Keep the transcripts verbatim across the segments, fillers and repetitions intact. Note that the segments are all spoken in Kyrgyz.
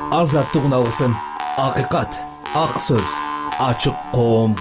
азаттыгын алгысың. Акыйкат, ак сөз, ачык коом.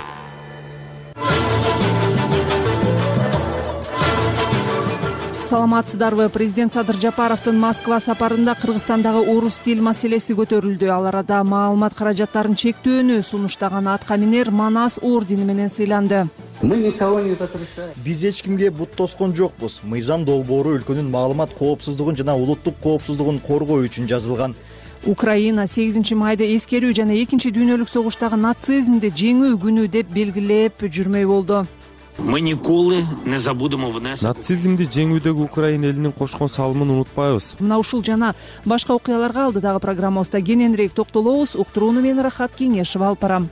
Саламатсыздарбы? Президент Садыр Жапаровдун Москва сапарында Кыргызстандагы орус тил маселеси көтөрүлдү. Ал арада маалымат каражаттарын чектөөнү сунуштаган атка минер Манас ордени менен сыйланды. Биз эч кимге бут тоскон жокпуз. Мыйзам долбоору өлкөнүн маалымат коопсуздугун жана улуттук коопсуздугун коргоо үчүн жазылган. Украина сегизинчи майда эскерүү жана экинчи дүйнөлүк согуштагы нацизмди жеңүү күнү деп белгилеп жүрмөй болду. Мы николы не забудемо внесок. Нацизмди жеңүүдөгү Украина элинин кошкон салымын унутпайбыз. Мына ушул жана башка окуяларга алдыдагы программабызда кененирээк токтолобуз. Уктурууну мен Рахат Кеңешева алып барам.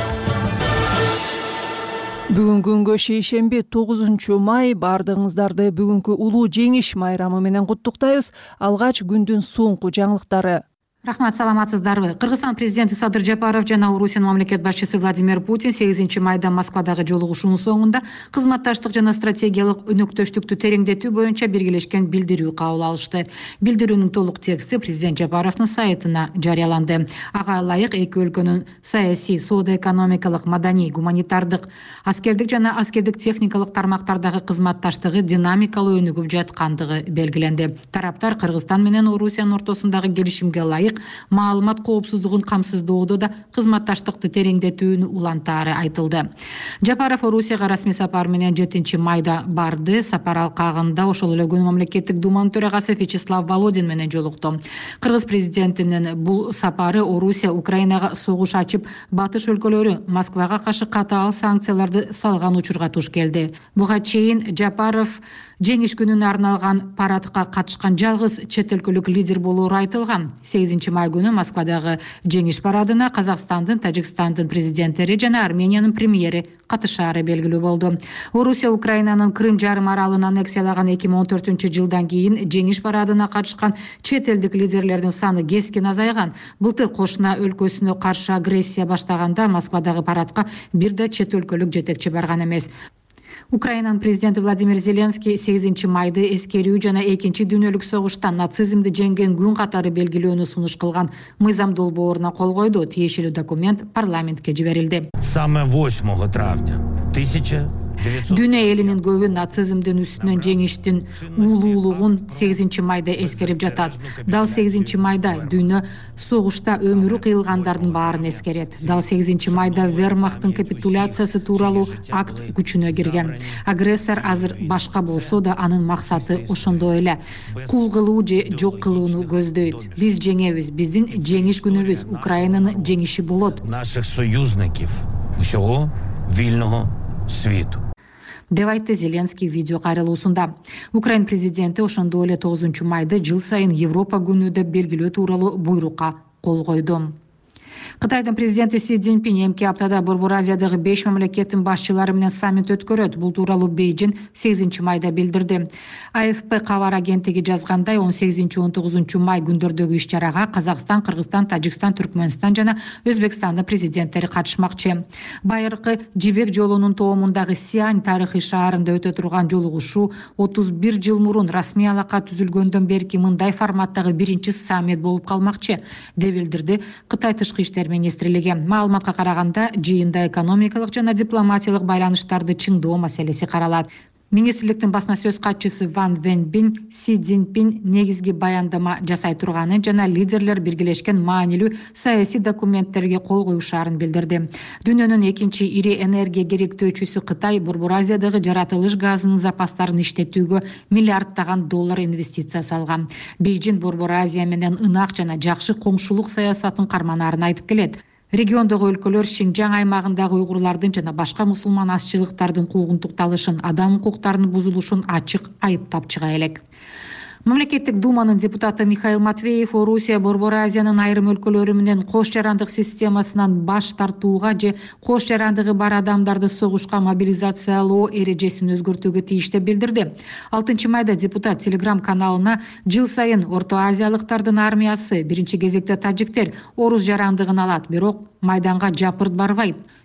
Бүгүнкү күнгө шейшемби тогузунчу май. Баардыгыңыздарды бүгүнкү улуу жеңиш майрамы менен куттуктайбыз. Алгач күндүн соңку жаңылыктары. Рахмат, саламатсыздарбы? Кыргызстан президенти Садыр Жапаров жана Орусиянын мамлекет башчысы Владимир Путин сегизинчи майда Москвадагы жолугушуунун соңунда кызматташтык жана стратегиялык өнөктөштүктү тереңдетүү боюнча биргелешкен билдирүү кабыл алышты. Билдирүүнүн толук тексти президент Жапаровдун сайтына жарыяланды. Ага ылайык эки өлкөнүн саясий, соода-экономикалык, маданий, гуманитардык, аскердик жана аскердик техникалык тармактардагы кызматташтыгы динамикалуу өнүгүп жаткандыгы белгиленди. Тараптар Кыргызстан менен Орусиянын ортосундагы келишимге ылайык маалымат коопсуздугун камсыздоодо да кызматташтыкты тереңдетүүнү улантаары айтылды. Жапаров Орусияга расмий сапар менен жетинчи майда барды. Сапар алкагында ошол эле күнү мамлекеттик думанын төрагасы Вячеслав Володин менен жолукту. Кыргыз президентинин бул сапары Орусия Украинага согуш ачып, батыш өлкөлөрү Москвага каршы катаал санкцияларды салган учурга туш келди. Буга чейин Жапаров жеңиш күнүнө арналган парадка катышкан жалгыз чет өлкөлүк лидер болоору айтылган. сегизинчи май күнү Москвадагы жеңиш парадына Казакстандын, Тажикстандын президенттери жана Армениянын премьери катышаары белгилүү болду. Орусия Украинанын Крым жарым аралын аннексиялаган эки миң он төртүнчү жылдан кийин жеңиш парадына катышкан чет элдик лидерлердин саны кескин азайган. Былтыр кошуна өлкөсүнө каршы агрессия баштаганда Москвадагы парадка бир да чет өлкөлүк жетекчи барган эмес. Украинанын президенти Владимир Зеленский сегизинчи майды эскерүү жана экинчи дүйнөлүк согушта нацизмди жеңген күн катары белгилөөнү сунуш кылган мыйзам долбооруна кол койду. Тиешелүү документ парламентке жиберилди. Саме восьмого травня тысяча Дүйнө элинин көбү нацизмдин үстүнөн жеңиштин улуулугун сегизинчи майда эскерип жатат. Дал сегизинчи майда дүйнө согушта өмүрү кыйылгандардын баарын эскерет. Дал сегизинчи майда Вермахттын капитуляциясы тууралуу акт күчүнө кирген. Агрессор азыр башка болсо да анын максаты ошондой эле. Кул кылуу же жок кылууну көздөйт. Биз жеңебиз. Биздин жеңиш күнүбүз Украинанын жеңиши болот. Наших союзников усього вільного світу. деп айтты Зеленский видео кайрылуусунда. Украин президенти ошондой эле тогузунчу майды жыл сайын Европа күнү деп белгилөө тууралуу буйрукка кол койду. Кытайдын президенти Си Цзиньпин эмки аптада Борбор Азиядагы беш мамлекеттин башчылары менен саммит өткөрөт. Бул тууралуу Бейжин сегизинчи майда билдирди. А Эф Пэ кабар агенттиги жазгандай, он сегизинчи он тогузунчу май күндөрдөгү иш-чарага Казакстан, Кыргызстан, Тажикстан, Түркмөнстан жана Өзбекстандын президенттери катышмакчы. Байыркы Жибек жолунун тоомундагы Сиань тарыхый шаарында өтө турган жолугушуу отуз бир жыл мурун расмий алака түзүлгөндөн берки мындай форматтагы биринчи саммит болуп калмакчы, деп билдирди Кытай тышкы иштер министрлиги. Маалыматка караганда, жыйында экономикалык жана дипломатиялык байланыштарды чыңдоо маселеси каралат. Министрликтин басма сөз катчысы Ван Венбин Си Цзиньпин негизги баяндама жасай турганын жана лидерлер биргелешкен маанилүү саясий документтерге кол коюшаарын билдирди. Дүйнөнүн экинчи ири энергия керектөөчүсү Кытай Борбор Азиядагы жаратылыш газынын запастарын иштетүүгө миллиарддаган доллар инвестиция салган. Бейжин Борбор Азия менен ынак жана жакшы коңшулук саясатын карманаарын айтып келет. Региондогу өлкөлөр Шинжаң аймагындагы уйгурлардын жана башка мусулман азчылыктардын куугунтукталышын, адам укуктарынын бузулушун ачык айыптап чыга элек. Мамлекеттик думанын депутаты Михаил Матвеев Орусия Борбор Азиянын айрым өлкөлөрү менен кош жарандык системасынан баш тартууга же кош жарандыгы бар адамдарды согушка мобилизациялоо эрежесин өзгөртүүгө тийиш деп билдирди. алтынчы майда депутат Телеграм каналына жыл сайын Орто Азиялыктардын армиясы, биринчи кезекте тажиктер, орус жарандыгын алат, бирок майданга жапырт барбайт.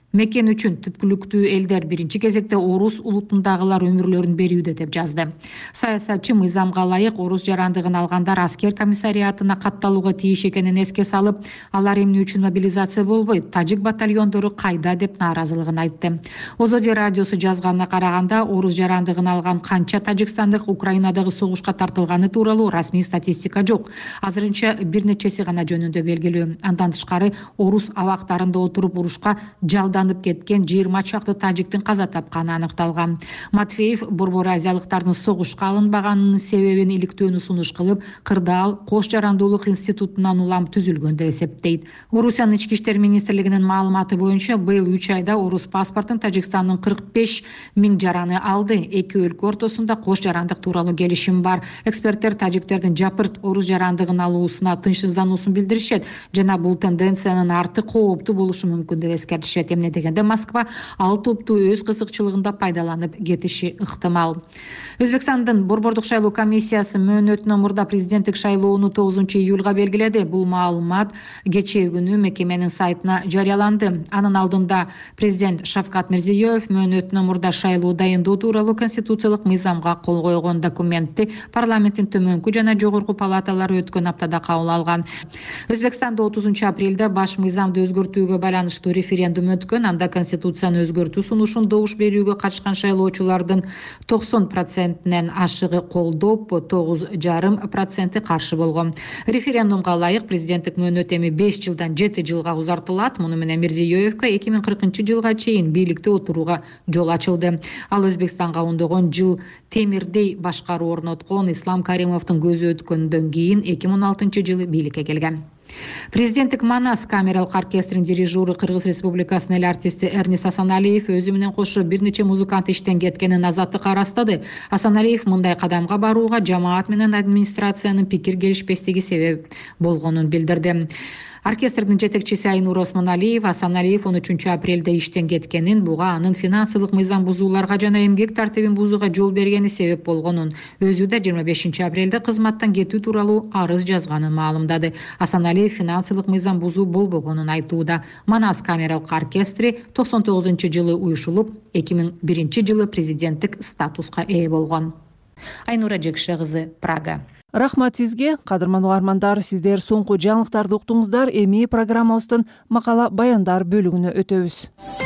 мекен үчүн түпкүлүктүү элдер биринчи кезекте орус улутундагылар өмүрлөрүн берүүдө деп жазды. Саясатчы мыйзамга ылайык орус жарандыгын алгандар аскер комиссариатына катталууга тийиш экенин эске салып, алар эмне үчүн мобилизация болбойт, тажик батальондору кайда деп нааразылыгын айтты. Озоди радиосу жазганына караганда, орус жарандыгын алган канча тажикстандык Украинадагы согушка тартылганы тууралуу расмий статистика жок. Азырынча бир нечеси гана жөнүндө белгилүү. Андан тышкары орус абактарында отуруп урушка жалданып кеткен жыйырма чакты тажиктин каза тапканы аныкталган. Матвеев борбор азиялыктардын согушка алынбаганынын себебин иликтөөнү сунуш кылып, Кырдаал Кош жарандуулук институтунан улам түзүлгөн деп эсептейт. Орусиянын ички иштер министрлигинин маалыматы боюнча, быйыл үч айда орус паспортун Тажикстандын кырк беш миң жараны алды. Эки өлкө ортосунда кош жарандык тууралуу келишим бар. Эксперттер тажиктердин жапырт орус жарандыгын алуусуна тынчсыздануусун билдиришет жана бул тенденциянын арты кооптуу болушу мүмкүн деп эскертишет. Эмне дегенде Москва ал топту өз кызыкчылыгында пайдаланып кетиши ыктымал. Өзбекстандын борбордук шайлоо комиссиясы мөөнөтүнөн мурда президенттик шайлоону тогузунчу июлга белгиледи. Бул маалымат кечээ күнү мекеменин сайтына жарыяланды. Анын алдында президент Шавкат Мирзиёев мөөнөтүнөн мурда шайлоо дайындоо тууралуу конституциялык мыйзамга кол койгон документти парламенттин төмөнкү жана жогорку палаталары өткөн аптада кабыл алган. Өзбекстанда отузунчу апрелде баш мыйзамды өзгөртүүгө байланыштуу референдум өткөн. Анда конституцияны өзгөртүү сунушун добуш берүүгө катышкан шайлоочулардын токсон процентинен ашыгы колдоп, тогуз жарым проценти каршы болгон. Референдумга ылайык президенттик мөөнөт эми беш жылдан жети жылга узартылат. Муну менен Мирзиёевке эки миң кыркынчы жылга чейин бийликте отурууга жол ачылды. Ал Өзбекстанга ондогон жыл темирдей башкаруу орноткон Ислам Каримовдун көзү өткөндөн кийин эки миң он алтынчы жылы бийликке келген. Президенттик Манас камералык оркестринин дирижеру Кыргыз Республикасынын эл артисти Эрнис Асаналиев өзү менен кошо бир нече музыкант иштен кеткенин Азаттыкка ырастады. Асаналиев мындай кадамга барууга жамаат менен администрациянын пикир келишпестиги себеп болгонун билдирди. Оркестрдин жетекчиси Айнур Осмоналиев Асаналиев он үчүнчү апрелде иштен кеткенин, буга анын финансылык мыйзам бузууларга жана эмгек тартибин бузууга жол бергени себеп болгонун, өзү да жыйырма бешинчи апрелде кызматтан кетүү тууралуу арыз жазганын маалымдады. Асаналиев финансылык мыйзам бузуу болбогонун айтууда. Манас камералык оркестри токсон тогузунчу жылы уюшулуп, эки миң биринчи жылы президенттик статуска ээ болгон. Айнура Жекше кызы, Прага. Рахмат сизге, кадырман угармандар, сиздер соңку жаңылыктарды уктуңуздар. Эми программабыздын макала баяндар бөлүгүнө өтөбүз.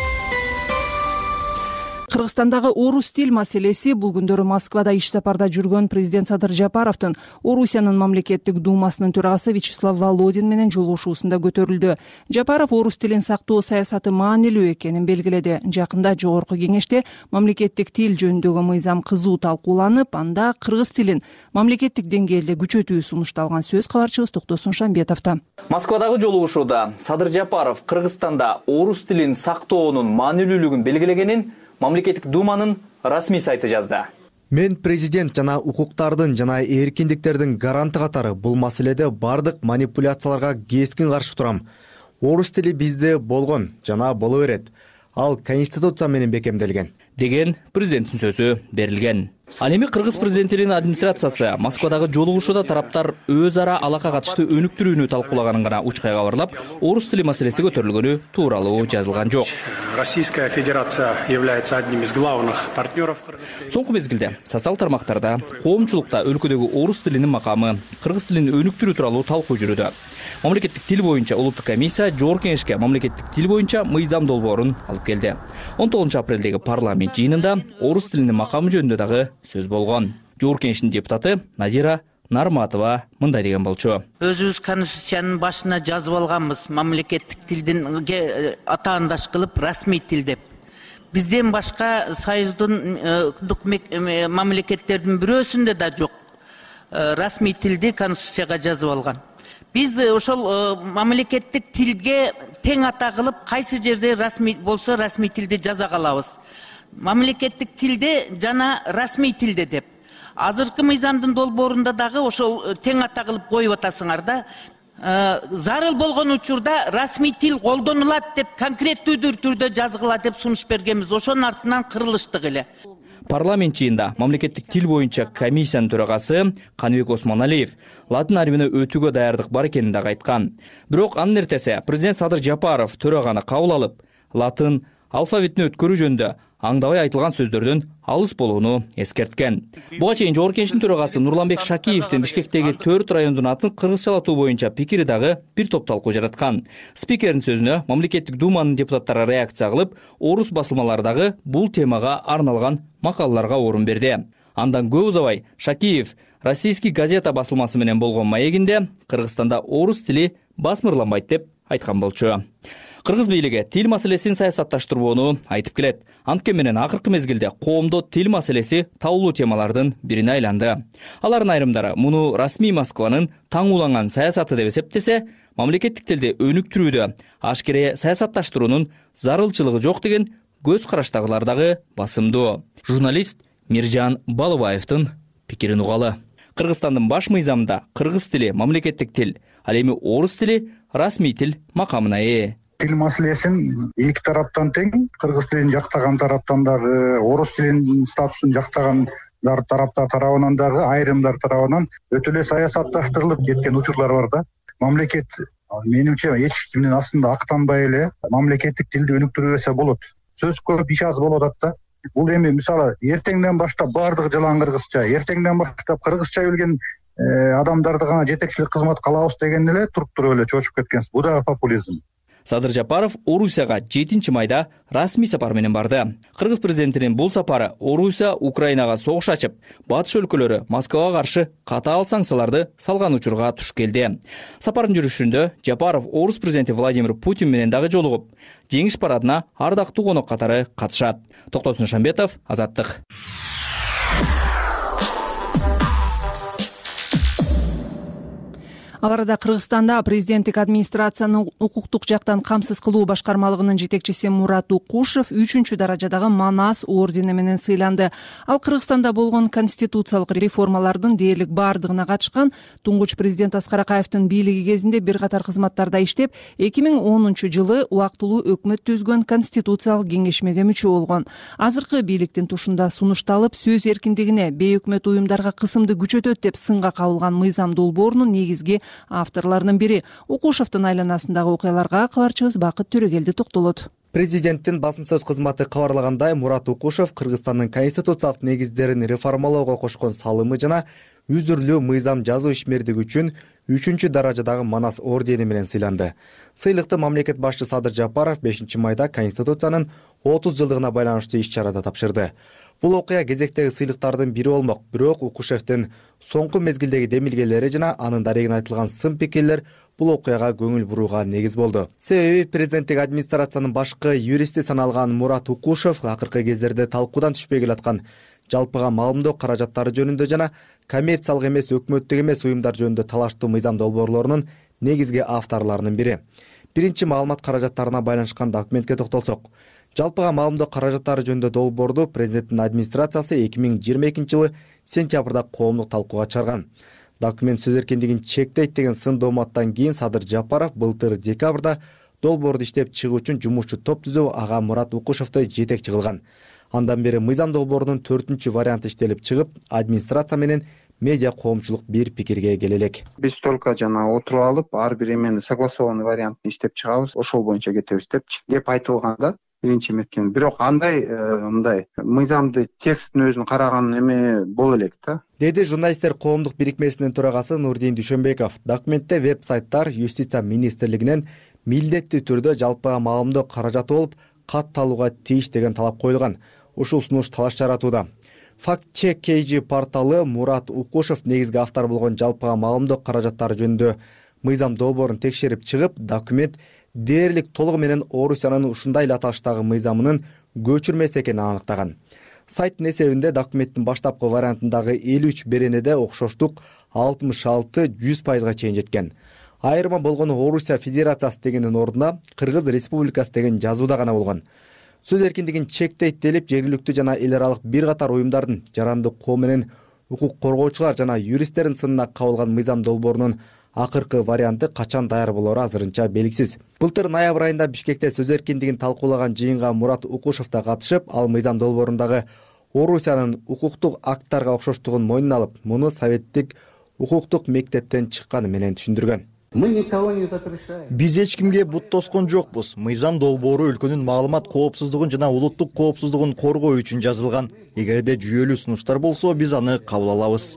Кыргызстандагы орус тил маселеси бул күндөрү Москвада иш сапарда жүргөн президент Садыр Жапаровдун Орусиянын мамлекеттик думасынын төрагасы Вячеслав Володин менен жолугушуусунда көтөрүлдү. Жапаров орус тилин сактоо саясаты маанилүү экенин белгиледи. Жакында жогорку кеңеште мамлекеттик тил жөнүндөгү мыйзам кызуу талкууланып, анда кыргыз тилин мамлекеттик деңгээлде күчөтүү сунушталган. Сөз кабарчыбыз Токтосун Шамбетовдо. Москвадагы жолугушууда Садыр Жапаров Кыргызстанда орус тилин сактоонун маанилүүлүгүн белгилегенин Мамлекеттик думанын расмий сайты жазды. Мен президент жана укуктардын жана эркиндиктердин гаранты катары бул маселеде бардык манипуляцияларга кескин каршы турам. Орус тили бизде болгон жана боло берет. Ал конституция менен бекемделген деген президенттин сөзү берилген. Ал эми Кыргыз президентинин администрациясы Москвадагы жолугушууда тараптар өз ара алака катыштуу өнүктүрүүнү талкуулаганын гана учкай кабарлап, орус тили маселеси көтөрүлгөнү тууралуу жазылган жок. Российская Федерация является одним из главных партнеров Кыргызстана. Соңку мезгилде социал тармактарда, коомчулукта өлкөдөгү орус тилинин макамы, кыргыз тилин өнүктүрүү тууралуу талкуу жүрүүдө. Мамлекеттик тил боюнча улуттук комиссия жогорку кеңешке мамлекеттик тил боюнча мыйзам долбоорун алып келди. он тогузунчу апрелдеги парламент жыйынында орус тилинин макамы жөнүндө дагы сөз болгон. Жогорку кеңештин депутаты Назира Нарматова мындай деген болчу. Өзүбүз конституциянын башына жазып алганбыз, мамлекеттик тилдин атаандаш кылып расмий тил деп. Бизден башка союздун мамлекеттердин бирөөсүндө да жок. Расмий тилди конституцияга жазып алган. Биз ошол мамлекеттик тилге тең ата кылып, кайсы жерде расмий болсо расмий тилди жаза калабыз. Мамлекеттик тилде жана расмий тилде деп. Азыркы мыйзамдын долбоорунда дагы ошол тең ата кылып коюп атасыңар да. Зарыл болгон учурда расмий тил колдонулат деп конкреттүү түрдө жазгыла деп сунуш бергенбиз. Ошонун артынан кырылыштык эле. Парламент жыйында мамлекеттик тил боюнча комиссиянын төрагасы Каныбек Осмоналиев латын арбине өтүүгө даярдык бар экенин дагы айткан. Бирок анын эртеси президент Садыр Жапаров төраганы кабыл алып, латын алфавитин өткөрүү жөнүндө аңдабай айтылган сөздөрдөн алыс болууну эскерткен. Буга чейин Жогорку Кеңештин төрагасы Нурланбек Шакиевдин Бишкектеги төрт райондун атын кыргызчалатуу боюнча пикири дагы бир топ талкуу жараткан. Спикердин сөзүнө мамлекеттик думанын депутаттары реакция кылып, орус басылмалары дагы бул темага арналган макалаларга орун берди. Андан көп узабай Шакиев Российский газета басылмасы менен болгон маегинде Кыргызстанда орус тили басмырланбайт деп айткан болчу. Кыргыз бийлиги тил маселесин саясатташтырбоону айтып келет. Анткени менен акыркы мезгилде коомдо тил маселеси таулуу темалардын бирине айланды. Алардын айрымдары муну расмий Москванын таң уланган саясаты деп эсептесе, мамлекеттик тилди өнүктүрүүдө ашкере саясатташтыруунун зарылчылыгы жок деген көз караштагылар дагы басымдуу. Журналист Миржан Балыбаевдин пикирин угалы. Кыргызстандын баш мыйзамында кыргыз тили мамлекеттик тил, ал эми орус тили расмий тил макамына ээ. Тил маселесин эки тараптан тең, кыргыз тилин жактаган тараптан дагы, орус тилинин статусун жактаган тараптар тарабынан дагы, айрымдар тарабынан өтө эле саясатташтырылып кеткен учурлар бар да. Мамлекет менимче эч кимдин астында актанбай эле мамлекеттик тилди өнүктүрө болот. Сөз көп, иш аз болуп атат да. Бул эми мисалы эртеңден баштап бардыгы жалаң кыргызча, эртеңден баштап кыргызча билген адамдарды гана жетекчилик кызматка алабыз деген эле туруп туруп эле чочуп кеткенсиз. Бул дагы популизм. Садыр Жапаров Орусияга жетинчи майда расмий сапар менен барды. Кыргыз президентинин бул сапары Орусия Украинага согуш ачып, батыш өлкөлөрү Москвага каршы катаал санкцияларды салган учурга туш келди. Сапардын жүрүшүндө Жапаров орус президенти Владимир Путин менен дагы жолугуп, жеңиш парадына ардактуу конок катары катышат. Токтосун Шамбетов, Азаттык. Ал арада Кыргызстанда президенттик администрацияны укуктук жактан камсыз кылуу башкармалыгынын жетекчиси Мурат Укушев үчүнчү даражадагы Манас ордени менен сыйланды. Ал Кыргызстанда болгон конституциялык реформалардын дээрлик бардыгына катышкан. Туңгуч президент Аскар Акаевдин бийлиги кезинде бир катар кызматтарда иштеп, эки миң онунчу жылы убактылуу өкмөт түзгөн конституциялык кеңешмеге мүчө болгон. Азыркы бийликтин тушунда сунушталып, сөз эркиндигине, бейөкмөт уюмдарга кысымды күчөтөт деп сынга кабылган мыйзам долбоорунун негизги авторлорунун бири. Укушевдун айланасындагы окуяларга кабарчыбыз Бакыт Төрөгелди токтолот. Президенттин басым сөз кызматы кабарлагандай, Мурат Укушев Кыргызстандын конституциялык негиздерин реформалоого кошкон салымы жана үзүрлүү мыйзам жазуу ишмердиги үчүн үчүнчү даражадагы Манас ордени менен сыйланды. Сыйлыкты мамлекет башчы Садыр Жапаров бешинчи майда конституциянын отуз жылдыгына байланыштуу иш-чарада тапшырды. Бул окуя кезектеги сыйлыктардын бири болмок, бирок Укушевдин соңку мезгилдеги демилгелери жана анын дарегине айтылган сын пикирлер бул окуяга көңүл бурууга негиз болду. Себеби президенттик администрациянын башкы юристи саналган Мурат Укушев акыркы кездерде талкуудан түшпөй келаткан жалпыга маалымдоо каражаттары жөнүндө жана коммерциялык эмес, өкмөттүк эмес уюмдар жөнүндө талаштуу мыйзам долбоорлорунун негизги авторлорунун бири. Биринчи маалымат каражаттарына байланышкан документке токтолсок, жалпыга маалымдоо каражаттары жөнүндө долбоорду президенттин администрациясы эки миң жыйырма экинчи жылы сентябрда коомдук талкууга чыгарган. Документ сөз эркиндигин чектейт деген сын дооматтан кийин Садыр Жапаров былтыр декабрда долбоорду иштеп чыгуу үчүн жумушчу топ түзүп, ага Мурат Укушевди жетекчи кылган. Андан бери мыйзам долбоорунун төртүнчү варианты иштелип чыгып, администрация менен медиа коомчулук бир пикирге келе элек. Биз только жана отуруп алып, ар бир эмени согласованный вариантын иштеп чыгабыз, ошол боюнча кетебиз депчи. Кеп айтылганда биринчи меткен. Бирок андай мындай мыйзамды текстин өзүн караган эме боло элек да. Деди журналисттер коомдук бирикмесинин төрагасы Нурдин Дүйшөнбеков. Документте веб-сайттар Юстиция министрлигинен милдеттүү түрдө жалпыга маалымдоо каражаты болуп катталууга тийиш деген талап коюлган. Ушул сунуш талаш жаратууда. Факт-чек кей джи порталы Мурат Укушев негизги автор болгон жалпыга маалымдоо каражаттары жөнүндө мыйзам долбоорун текшерип чыгып, документ дээрлик толугу менен Орусиянын ушундай эле аталыштагы мыйзамынын көчүрмеси экенин аныктаган. Сайттын эсебинде документтин баштапкы вариантындагы элүү үч беренеде окшоштук алтымыш алты жүз пайызга чейин жеткен. Айырма болгону Орусия Федерациясы дегендин ордуна Кыргыз Республикасы деген жазууда гана болгон. Сөз эркиндигин чектейт делип, жергиликтүү жана эл аралык бир катар уюмдардын, жарандык коом менен укук коргоочулар жана юристтердин сынына кабылган мыйзам долбоорунун акыркы варианты качан даяр болору азырынча белгисиз. Былтыр ноябрь айында Бишкекте сөз эркиндигин талкуулаган жыйынга Мурат Укушев да катышып, ал мыйзам долбоорундагы Орусиянын укуктук акттарга окшоштугун мойнуна алып, муну советтик укуктук мектептен чыкканы менен түшүндүргөн. Биз эч кимге бут тоскон жокпуз. Мыйзам долбоору өлкөнүн маалымат коопсуздугун жана улуттук коопсуздугун коргоо үчүн жазылган. Эгерде жүйөлүү сунуштар болсо, биз аны кабыл алабыз.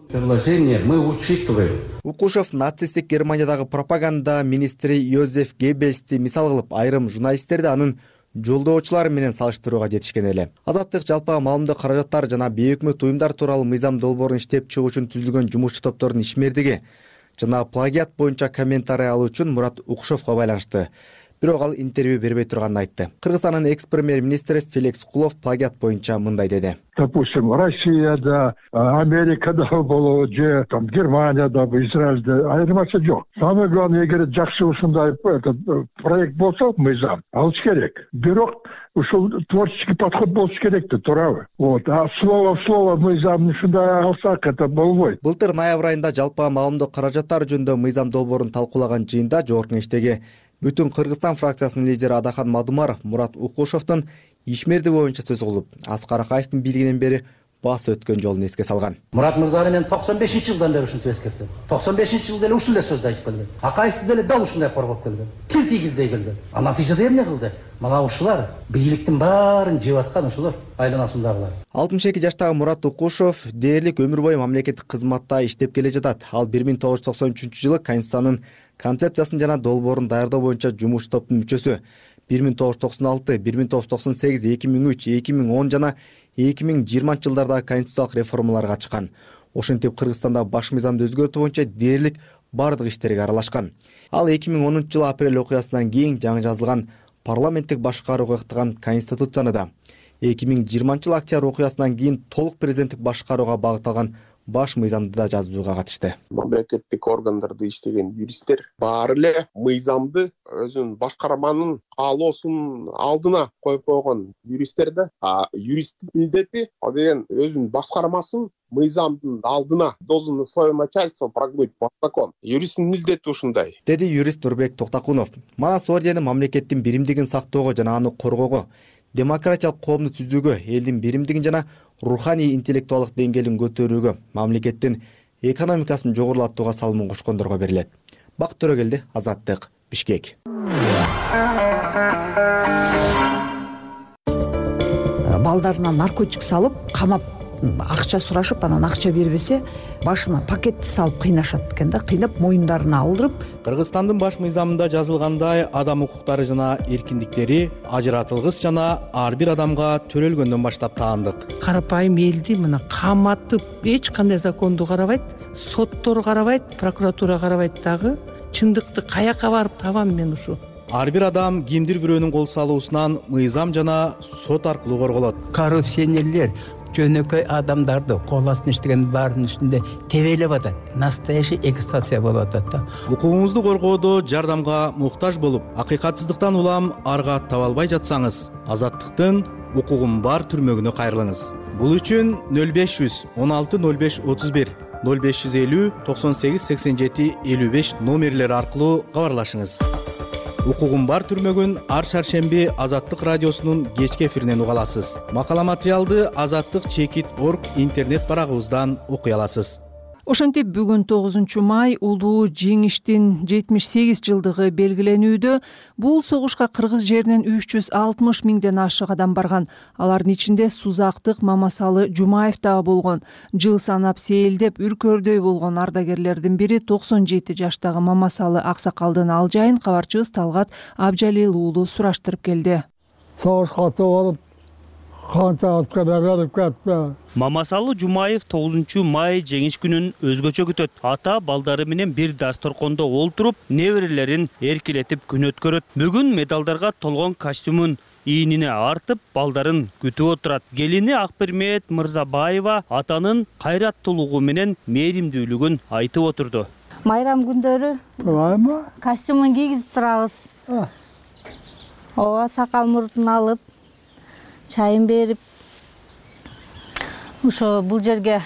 Укушев нацисттик Германиядагы пропаганда министри Йозеф Геббельсти мисал кылып, айрым журналисттерди анын жолдоочулары менен салыштырууга жетишкен эле. Азаттык жалпыга маалымдоо каражаттар жана бейөкмөт уюмдар тууралуу мыйзам долбоорун иштеп чыгуу үчүн түзүлгөн жумушчу топтордун ишмердиги жана плагиат боюнча комментарий алуу үчүн Мурат Укушевго байланышты. Бирок ал интервью бербей турганын айтты. Кыргызстандын экс-премьер-министри Феликс Кулов плагиат боюнча мындай деди. Допустим, Россияда, Америкада болобу же там Германияда, Израильде айырмасы жок. Самое главное, эгер жакшы ушундай проект болсо, мыйзам алыш керек. Бирок ушул творческий подход болуш керек да, туурабы? Вот, а слово в слово мыйзамды ушундай алсак, это болбойт. Былтыр ноябрь айында жалпыга маалымдоо каражаттары жөнүндө мыйзам долбоорун талкуулаган жыйында Жогорку Кеңештеги Бүтүн Кыргызстан фракциясынын лидери Адахан Мадумаров Мурат Укушевдун ишмерди боюнча сөз кылып, Аскар Акаевдин бийлигинен бери басы өткөн жолун эске салган. Мурат мырзаны мен токсон бешинчи жылдан бери ушинтип эскертем. токсон бешинчи жылда эле ушул эле сөздү айтып келген. Акаевди деле дал ушундай коргоп келген. Тил тийгиздей келген. А натыйжада эмне кылды? Мына ушулар бийликтин баарын жеп аткан ушулар, айланасындагылар. алтымыш эки жаштагы Мурат Укушев дээрлик өмүр бою мамлекеттик кызматта иштеп келе жатат. Ал бир миң тогуз жүз токсон үчүнчү жылы Конституциянын концепциясын жана долбоорун даярдоо боюнча жумуш топтун мүчөсү. бир миң тогуз жүз токсон алты, бир миң тогуз жүз токсон сегиз, эки миң үч, эки миң он жана эки миң жыйырманчы жылдарда конституциялык реформаларга катышкан. Ошентип Кыргызстанда баш мыйзамды өзгөртүү боюнча дээрлик бардык иштерге аралашкан. Ал эки миң онунчу жылы апрель окуясынан кийин жаңы жазылган парламенттик башкарууга ыктаган конституцияны да, эки миң жыйырманчы жылы октябрь окуясынан кийин толук президенттик башкарууга багытталган баш мыйзамды да жазууга катышты. Мамлекеттик органдарда иштеген юристтер баары эле мыйзамды өзүнүн башкарманын каалоосунун алдына коюп койгон юристтер да, а юристтин милдети ал деген өзүнүн башкармасын мыйзамдын алдына должен свое начальство прогнуть под закон. Юристтин милдети ушундай. Деди юрист Нурбек Токтакунов. Манас ордени мамлекеттин биримдигин сактоого жана аны коргоого, демократиялык коомду түзүүгө, элдин биримдигин жана руханий интеллектуалдык деңгээлин көтөрүүгө, мамлекеттин экономикасын жогорулатууга салымын кошкондорго берилет. Бакыт Төрөгелди, Азаттык, Бишкек. Балдарына наркотик салып, камап, акча сурашып, анан акча бербесе, башына пакетти салып кыйнашат экен да, кыйнап моюндарына алдырып. Кыргызстандын баш мыйзамында жазылгандай адам укуктары жана эркиндиктери ажыратылгыс жана ар бир адамга төрөлгөндөн баштап таандык. Карапайым элди мына каматып, эч кандай законду карабайт, соттор карабайт, прокуратура карабайт дагы. Чындыкты каяка барып табам мен ушу? Ар бир адам кимдир бирөөнүн кол салуусунан мыйзам жана сот аркылуу корголот. Коррупционерлер жөнөкөй адамдарды кол астына иштеген баарынын үстүндө тебелеп атат. Настоящий эксплуатация болуп атат да. Укугуңузду коргоодо жардамга муктаж болуп, акыйкатсыздыктан улам арга таба албай жатсаңыз, Азаттыктын укугум бар түрмөгүнө кайрылыңыз. Бул үчүн нөл беш жүз он алты нөл беш отуз бир, нөл беш жүз элүү токсон сегиз сексен жети элүү беш номерлери аркылуу кабарлашыңыз. Укугум бар түрмөгүн ар шаршемби Азаттык радиосунун кечки эфиринен уга аласыз. Макала материалды Азаттык чекит точка орг интернет барагыбыздан окуй аласыз. Ошентип бүгүн тогузунчу май улуу жеңиштин жетимиш сегиз жылдыгы белгиленүүдө. Бул согушка кыргыз жеринен үч жүз алтымыш миңден ашык адам барган. Алардын ичинде Сузактык, Мамасалы, Жумаев дагы болгон. Жыл санап сейилдеп үркөрдөй болгон ардагерлердин бири токсон жети жаштагы Мамасалы аксакалдын ал жайын кабарчыбыз Талгат Абжалил уулу сураштырып келди. Согушка болуп канчалыкка берилип кетти. Мамасалы Жумаев тогузунчу май жеңиш күнүн өзгөчө күтөт. Ата балдары менен бир дасторкондо олтуруп, неберелерин эркелетип күн өткөрөт. Бүгүн медалдарга толгон костюмун ийинине артып, балдарын күтүп отурат. Келини Акбермет Мырзабаева атанын кайраттуулугу менен мээримдүүлүгүн айтып отурду. Майрам күндөрү костюмун кийгизип турабыз. Ооба, сакал мурдун алып, чайын берип, ошо бул жерге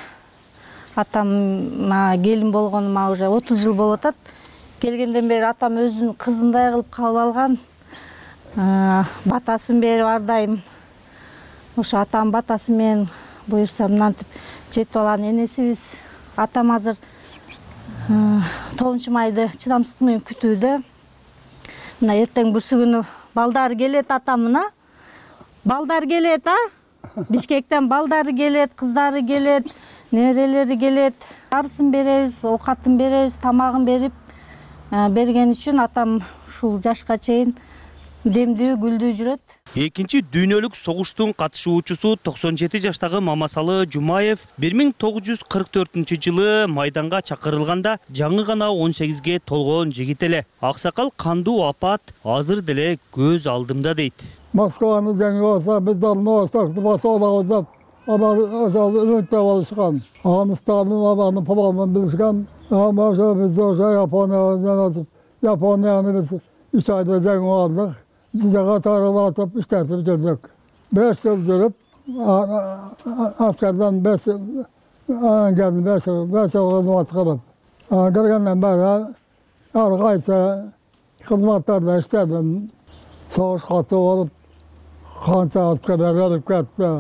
атама келин болгонума уже отуз жыл болуп атат. Келгенден бери атам өзүнүн кызындай кылып кабыл алган. Батасын берип ар дайым. Ошо атам батасы менен буюрса мынантип жетип алган энесибиз. Атам азыр тогузунчу майды чыдамсыздык менен күтүүдө. Мына эртең бүрсү күнү балдары келет атамына. Балдар келет, а? Бишкектен балдары келет, кыздары келет, неберелери келет. Арысын беребиз, оокатын беребиз, тамагын берип берген үчүн атам ушул жашка чейин демдүү, гүлдүү жүрөт. Экинчи дүйнөлүк согуштун катышуучусу токсон жети жаштагы Мамасалы Жумаев бир миң тогуз жүз кырк төртүнчү жылы майданга чакырылганда жаңы гана он сегизге толгон жигит эле. Аксакал кандуу апат азыр деле көз алдымда дейт. Москваны жеңип алса, биз Новостокты басып алабыз. Алар ошол үмүттөп алышкан. Афганистандын абаны планын билишкен. Ама ошо биз ошо Япониядан Японияны биз үч айда жеңип алдык. Жаға тарылатып иштетип жүрдүк. Беш жыл жүрүп, аскардан беш келдим, беш жылын аткарып. Келгенден бери ар кайсы кызматтарда иштедим. Согуш катуу болуп, канча аскерлер өлүп кетти.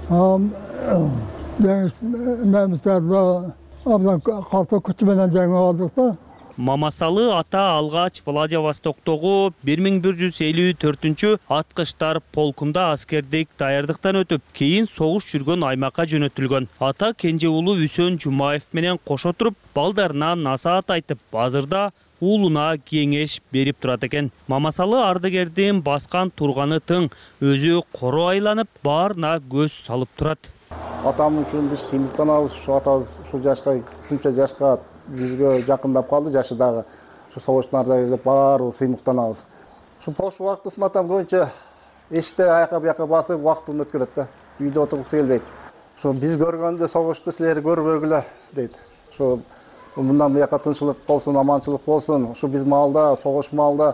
Немистерди абдан катуу күч менен жеңип алдык да. Мамасалы ата алгач Владивостоктогу бир миң бир жүз элүү төртүнчү аткыштар полкунда аскердик даярдыктан өтүп, кийин согуш жүргөн аймакка жөнөтүлгөн. Ата кенже уулу Үсөн Жумаев менен кошо туруп, балдарына насаат айтып, азырда уулуна кеңеш берип турат экен. Мамасалы ардагердин баскан турганы тың, өзү коро айланып, баарына көз салып турат. Атам үчүн биз сыймыктанабыз, ушу атабыз ушул жашка, ушунча жашка жүзгө жакындап калды, жашы дагы ушу согуштун ардагерлери баары сыймыктанабыз. Ушу пош убактысын атам көбүнчө эшикте аяка бияка басып убактын өткөрөт да. Үйдө отургусу келбейт. Ушу биз көргөндө согушту силер көрбөгүлө дейт. Ушу мындан бияка тынччылык болсун, аманчылык болсун. Ушу биз маалда, согуш маалда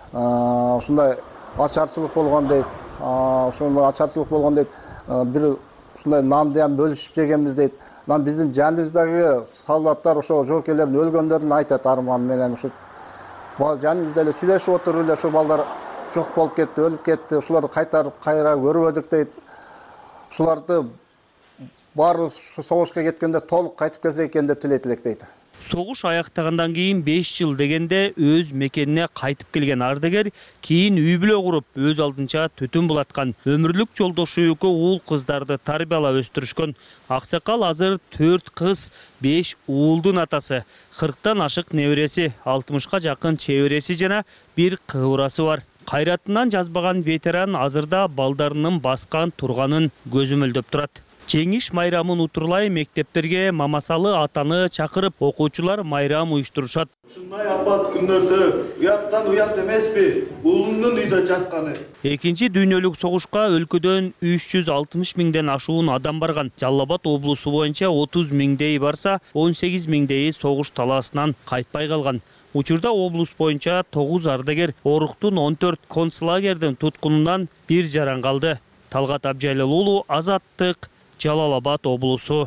ушундай ачарчылык болгон дейт. Ошондой ачарчылык болгон дейт. Бир ушундай нанды ham бөлүшүп жегенбиз дейт. Нан биздин жаныбыздагы солдаттар ошо жоокерлердин өлгөндөрүн айтат арман менен. Ушу жаныбызда эле сүйлөшүп отуруп эле ошо балдар жок болуп кетти, өлүп кетти. Ушуларды кайтарып кайра көрбөдүк дейт. Ушуларды баарыбыз согушка кеткенде толук кайтып келсе экен деп тилейт элек дейт. Согуш аяктагандан кийин беш жыл дегенде өз мекенине кайтып келген ардагер кийин үй бүлө куруп, өз алдынча түтүн булаткан. Өмүрлүк жолдошу экөө уул кыздарды тарбиялап өстүрүшкөн. Аксакал азыр төрт кыз, беш уулдун атасы, кырктан ашык небереси, алтымышка жакын чебереси жана бир кыбырасы бар. Кайратынан жазбаган ветеран азырда балдарынын баскан турганын көзөмөлдөп турат. Жеңиш майрамын утурлай мектептерге Мамасалы атаны чакырып, окуучулар майрам уюштурушат. Ушундай апат күндөрдө уяттан уят эмеспи, уулумдун үйдө жатканы. Экинчи дүйнөлүк согушка өлкөдөн үч жүз алтымыш миңден ашуун адам барган. Жалал Абад облусу боюнча отуз миңдей барса, он сегиз миңдейи согуш талаасынан кайтпай калган. Учурда облус боюнча тогуз ардагер, оруктун он төрт концлагердин туткунунан бир жаран калды. Талгат Абжайлыл уулу, Азаттык, Жалал Абад облусу.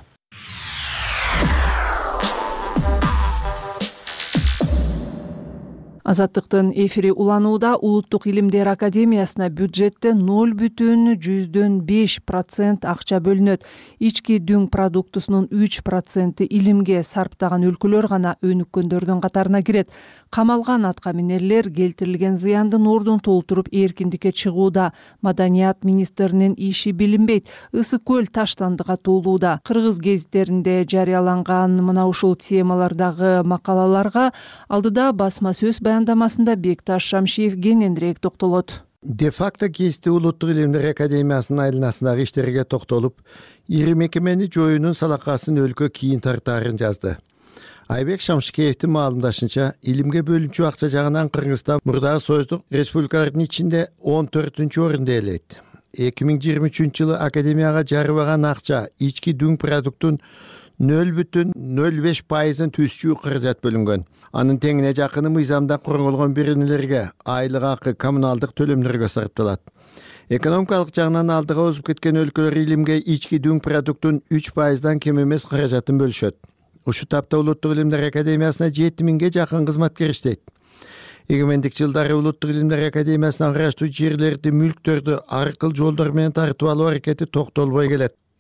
Азаттыктын эфири уланууда. Улуттук илимдер академиясына бюджетте ноль бүтүн жүздөн беш процент акча бөлүнөт. Ички дүң продуктусунун үч проценти илимге сарптаган өлкөлөр гана өнүккөндөрдүн катарына кирет. Камалган аткаминерлер келтирилген зыяндын ордун толтуруп эркиндикке чыгууда. Маданият министринин иши билинбейт. Ысык көл таштандыга толууда. Кыргыз гезиттеринде жарыяланган мына ушул темалардагы макалаларга алдыда басма сөз баяндамасында Бекташ Шамшиев кененирээк токтолот. Де-факто кесте Улуттук илимдер академиясынын айланасындагы иштерге токтолуп, ири мекемени жоюунун салакасын өлкө кийин тартаарын жазды. Айбек Шамшикеевдин маалымдашынча, илимге бөлүнчү акча жагынан Кыргызстан мурдагы Союздук республикалардын ичинде он төртүнчү орунда ээлейт. эки миң жыйырма үчүнчү жылы академияга жарыбаган акча ички дүң продукттун нөл бүтүн нөл беш пайызын түзчү каражат бөлүнгөн. Анын теңине жакыны мыйзамда корголгон беренелерге, айлык акы, коммуналдык төлөмдөргө сарпталат. Экономикалык жагынан алдыга озуп кеткен өлкөлөр илимге ички дүң продукттун үч пайыздан кем эмес каражатын бөлүшөт. Ушу тапта Улуттук илимдер академиясына жети миңге жакын кызматкер иштейт. Эгемендик жылдары Улуттук илимдер академиясына караштуу жерлерди, мүлктөрдү аркыл жолдор менен тартып алуу аракети токтолбой келет.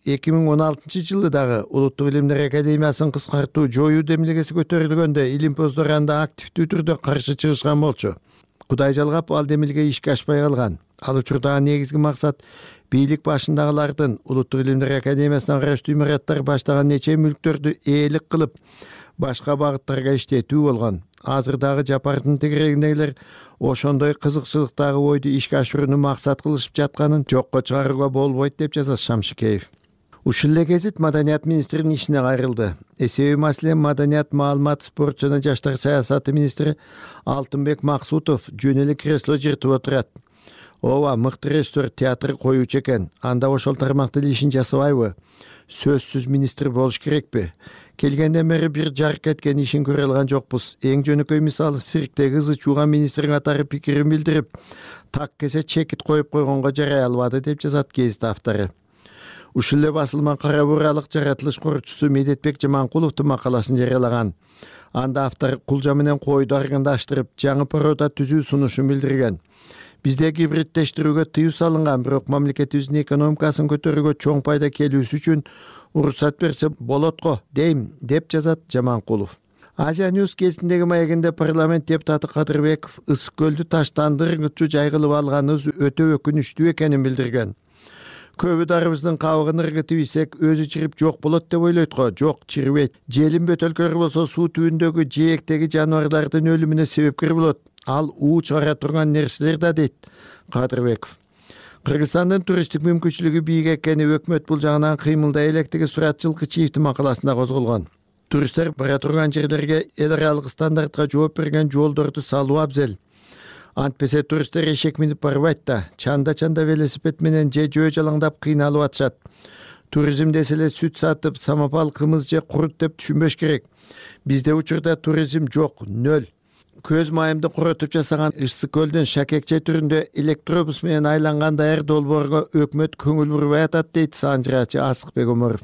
эки миң он алтынчы жылы дагы Улуттук илимдер академиясын кыскартуу жоюу демилгеси көтөрүлгөндө илимпоздор анда активдүү түрдө каршы чыгышкан болчу. Кудай жалгап ал демилге ишке ашпай калган. Ал учурдагы негизги максат бийлик башындагылардын Улуттук илимдер академиясына караштуу имараттар баштаган нече мүлктөрдү ээлик кылып башка багыттарга иштетүү болгон. Азыр дагы Жапардын тегерегиндегилер ошондой кызыкчылыктагы ойду ишке ашырууну максат кылышып жатканын жокко чыгарууга болбойт деп жазат Шамшыкеев. Ушул эле гезит Маданият министринин ишине кайрылды. Эсеби маселе Маданият, маалымат, спорт жана жаштар саясаты министри Алтынбек Максутов жөн эле кресло жыртып отурат. Ооба, мыкты режиссер, театр коюучу экен. Анда ошол тармакта ишин жасабайбы? Сөзсүз министр болуш керекпи? Келгенден бери бир жарык кеткен ишин көрө алган жокпуз. Эң жөнөкөй мисалы цирктеги ызы чууган министрдин катары пикирин билдирип, так кесе чекит коюп койгонго жарай албады деп жазат гезит автору. Ушул эле басылман Кара бууралык жаратылыш коручусу Медетбек Жаманкуловдун макаласын жарыялаган. Анда автор кулжа менен койду аргындаштырып, жаңы порода түзүү сунушун билдирген. Бизде гибридтештирүүгө тыюу салынган, бирок мамлекетибиздин экономикасын көтөрүүгө чоң пайда келүүсү үчүн уруксат берсе болот го дейм, деп жазат Жаманкулов. Азия Ньюс кезиндеги маегинде парламент депутаты Кадырбеков Ысык көлдү таштандыргычу жай кылып алганыбыз өтө өкүнүчтүү экенин билдирген. Көбү дарыбыздын кабыгын ыргытып ийсек, өзү чирип жок болот деп ойлойт го. Жок, чирибейт. Желин бөтөлкөлөр болсо суу түбүндөгү жээктеги жаныбарлардын өлүмүнө себепкер болот. Ал уу чыгара турган нерселер да, дейт Кадырбеков. Кыргызстандын туристтик мүмкүнчүлүгү бийик экени өкмөт бул жагынан кыймылдай электиги Сурат Жылкычиевдин макаласында козголгон. Туристтер бара турган жерлерге эл аралык стандартка жооп берген жолдорду салуу абзел. Антпесе туристтер эшек минип барбайт да, чанда-чанда велосипед менен же жөө жалаңдап кыйналып атышат. Туризм деселе сүт сатып, самопал, кымыз же курут деп түшүнбөш керек. Бизде учурда туризм жок, нөл. Көз майымды курутуп жасаган Ысык көлдүн шакекче түрүндө электробус менен айланган даяр долбоорго өкмөт көңүл бурбай атат, дейт санжырачы Асыкбек Оморов.